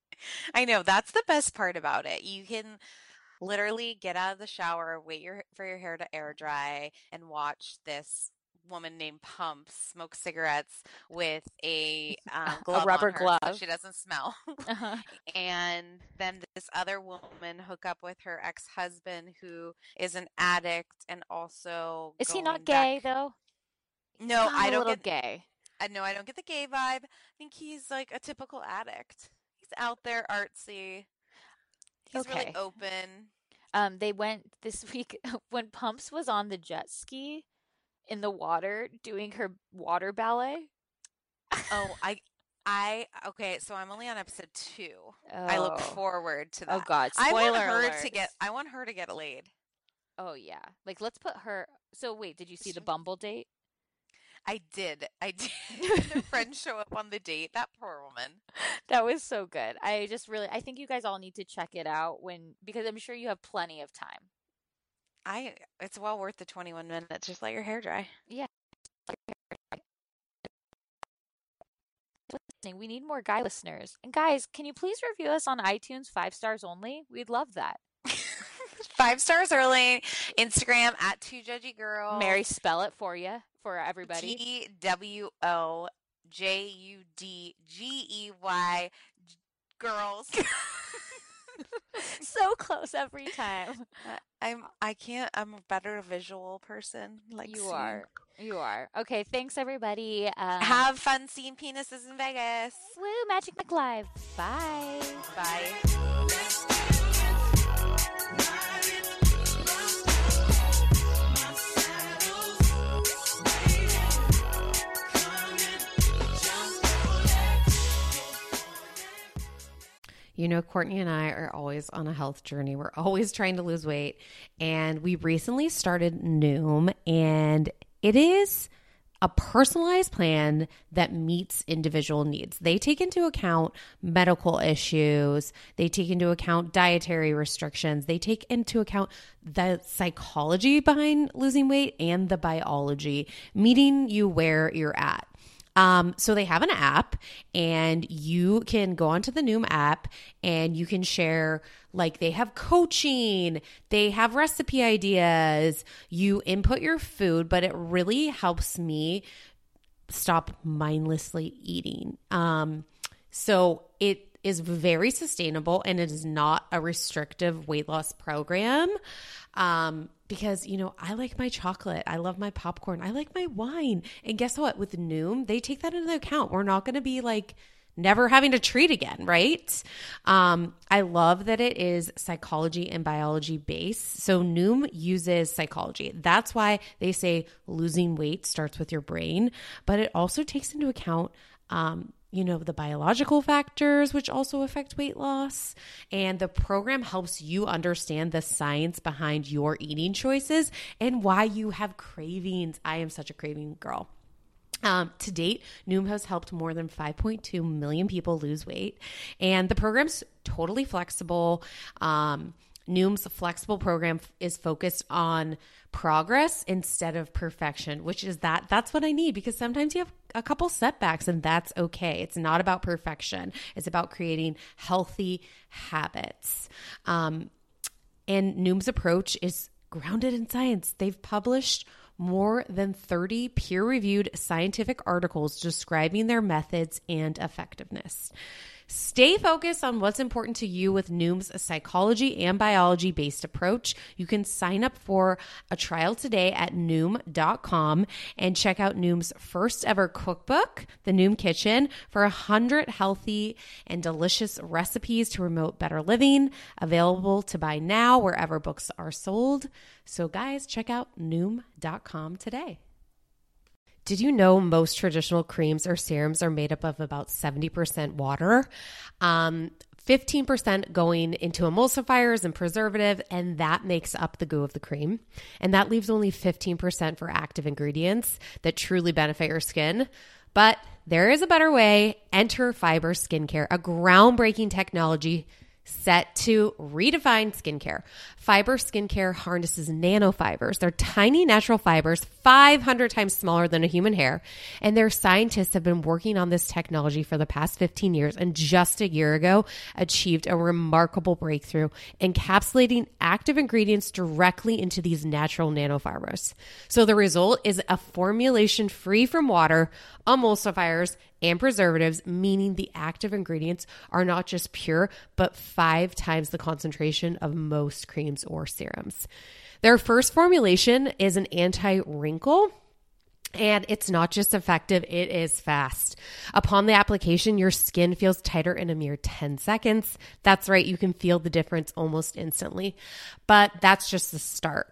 G: I know, that's the best part about it. You can literally get out of the shower, wait your, for your hair to air dry, and watch this woman named Pumps smoke cigarettes with a, um, glove
H: a rubber
G: on her
H: glove
G: so she doesn't smell.
H: Uh-huh.
G: And then this other woman hook up with her ex-husband who is an addict and also
H: is he not
G: back...
H: gay though?
G: No,
H: not
G: I don't
H: a little
G: get
H: gay.
G: I know I don't get the gay vibe. I think he's like a typical addict. Out there, artsy. He's
H: okay.
G: really open.
H: Um, they went this week when Pumps was on the jet ski in the water doing her water ballet.
G: Oh, I, I okay. So I'm only on episode two.
H: Oh.
G: I look forward to that.
H: Oh God! Spoiler
G: I want her
H: alert.
G: to get. I want her to get laid.
H: Oh yeah. Like let's put her. So wait, did you see the Bumble date?
G: I did. I did. Her friends show up on the date. That poor woman.
H: That was so good. I just really, I think you guys all need to check it out when, because I'm sure you have plenty of time.
G: I, it's well worth the twenty-one minutes. Just let your hair dry.
H: Yeah. Listening. We need more guy listeners. And guys, can you please review us on iTunes five stars only? We'd love that.
G: Five stars early. Instagram at Two Judgy Girls.
H: Mary, spell it for you, for everybody.
G: T W O J U D G E Y Girls.
H: So close every time.
G: I'm. I can't. I'm a better visual person. Like
H: you
G: seeing.
H: are. You are. Okay. Thanks, everybody. Um,
G: Have fun seeing penises in Vegas.
H: Woo! Magic McLive. Bye.
G: Bye.
F: You know, Courtney and I are always on a health journey. We're always trying to lose weight. And we recently started Noom, and it is a personalized plan that meets individual needs. They take into account medical issues. They take into account dietary restrictions. They take into account the psychology behind losing weight and the biology, meeting you where you're at. Um, so they have an app, and you can go onto the Noom app and you can share, like, they have coaching, they have recipe ideas, you input your food, but it really helps me stop mindlessly eating. Um, so it is very sustainable, and it is not a restrictive weight loss program. Um, because, you know, I like my chocolate. I love my popcorn. I like my wine. And guess what? With Noom, they take that into account. We're not going to be like never having to treat again, right? Um, I love that it is psychology and biology based. So Noom uses psychology. That's why they say losing weight starts with your brain, but it also takes into account, um, you know, the biological factors, which also affect weight loss. And the program helps you understand the science behind your eating choices and why you have cravings. I am such a craving girl. Um, to date, Noom has helped more than five point two million people lose weight. And the program's totally flexible. Um, Noom's flexible program is focused on progress instead of perfection, which is that that's what I need, because sometimes you have a couple setbacks and that's okay. It's not about perfection. It's about creating healthy habits. Um, and Noom's approach is grounded in science. They've published more than thirty peer-reviewed scientific articles describing their methods and effectiveness. Stay focused on what's important to you with Noom's psychology and biology-based approach. You can sign up for a trial today at Noom dot com and check out Noom's first ever cookbook, The Noom Kitchen, for one hundred healthy and delicious recipes to promote better living, available to buy now wherever books are sold. So guys, check out Noom dot com today. Did you know most traditional creams or serums are made up of about seventy percent water? Um, fifteen percent going into emulsifiers and preservative, and that makes up the goo of the cream. And that leaves only fifteen percent for active ingredients that truly benefit your skin. But there is a better way. Enter Fiber Skincare, a groundbreaking technology set to redefine skincare. Fiber Skincare harnesses nanofibers. They're tiny natural fibers, five hundred times smaller than a human hair. And their scientists have been working on this technology for the past fifteen years, and just a year ago achieved a remarkable breakthrough, encapsulating active ingredients directly into these natural nanofibers. So the result is a formulation free from water, emulsifiers, and preservatives, meaning the active ingredients are not just pure, but five times the concentration of most creams or serums. Their first formulation is an anti-wrinkle, and it's not just effective, it is fast. Upon the application, your skin feels tighter in a mere ten seconds. That's right, you can feel the difference almost instantly. But that's just the start.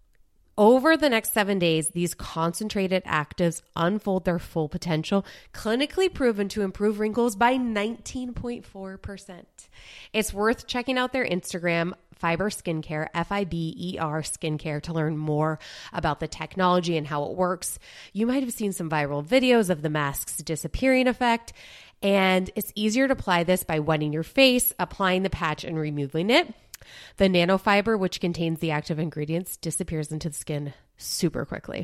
F: Over the next seven days, these concentrated actives unfold their full potential, clinically proven to improve wrinkles by nineteen point four percent. It's worth checking out their Instagram, Fiber Skincare, F I B E R Skincare, to learn more about the technology and how it works. You might have seen some viral videos of the mask's disappearing effect, and it's easier to apply this by wetting your face, applying the patch, and removing it. The nanofiber, which contains the active ingredients, disappears into the skin super quickly.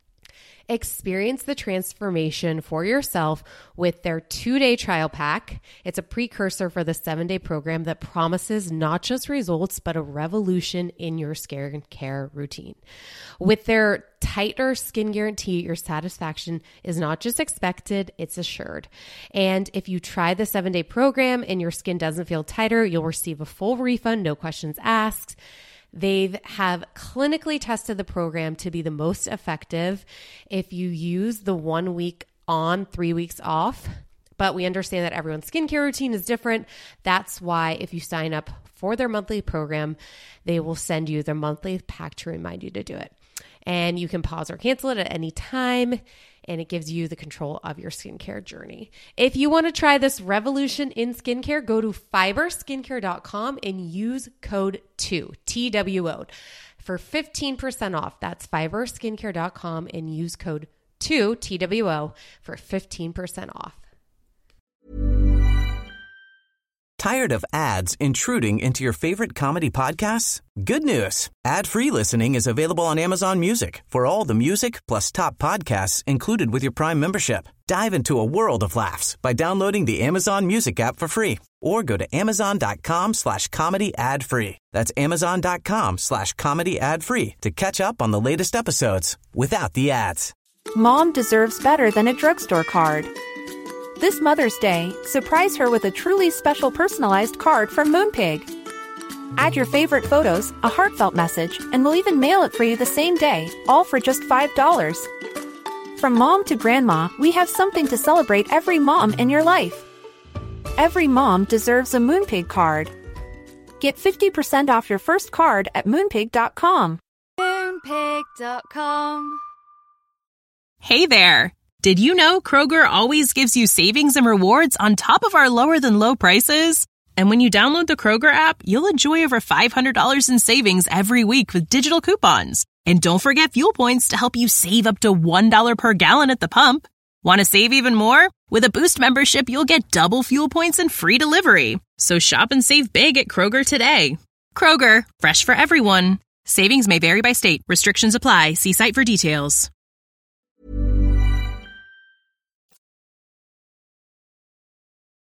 F: Experience the transformation for yourself with their two-day trial pack. It's a precursor for the seven-day program that promises not just results, but a revolution in your skincare routine. With their tighter skin guarantee, your satisfaction is not just expected, it's assured. And if you try the seven-day program and your skin doesn't feel tighter, you'll receive a full refund, no questions asked. They have clinically tested the program to be the most effective if you use the one week on, three weeks off. But we understand that everyone's skincare routine is different. That's why if you sign up for their monthly program, they will send you their monthly pack to remind you to do it. And you can pause or cancel it at any time. and it gives you the control of your skincare journey. If you want to try this revolution in skincare, go to fiber skincare dot com and use code two, T W O, for fifteen percent off. That's fiber skincare dot com and use code two, T W O, for fifteen percent off.
K: Tired of ads intruding into your favorite comedy podcasts? Good news. Ad-free listening is available on Amazon Music for all the music plus top podcasts included with your Prime membership. Dive into a world of laughs by downloading the Amazon Music app for free or go to amazon.com slash comedy ad free. That's amazon.com slash comedy ad free to catch up on the latest episodes without the ads.
L: Mom deserves better than a drugstore card. This Mother's Day, surprise her with a truly special personalized card from Moonpig. Add your favorite photos, a heartfelt message, and we'll even mail it for you the same day, all for just five dollars. From mom to grandma, we have something to celebrate every mom in your life. Every mom deserves a Moonpig card. Get fifty percent off your first card at moonpig dot com.
M: moonpig dot com.
N: Hey there! Did you know Kroger always gives you savings and rewards on top of our lower-than-low prices? And when you download the Kroger app, you'll enjoy over five hundred dollars in savings every week with digital coupons. And don't forget fuel points to help you save up to one dollar per gallon at the pump. Want to save even more? With a Boost membership, you'll get double fuel points and free delivery. So shop and save big at Kroger today. Kroger, fresh for everyone. Savings may vary by state. Restrictions apply. See site for details.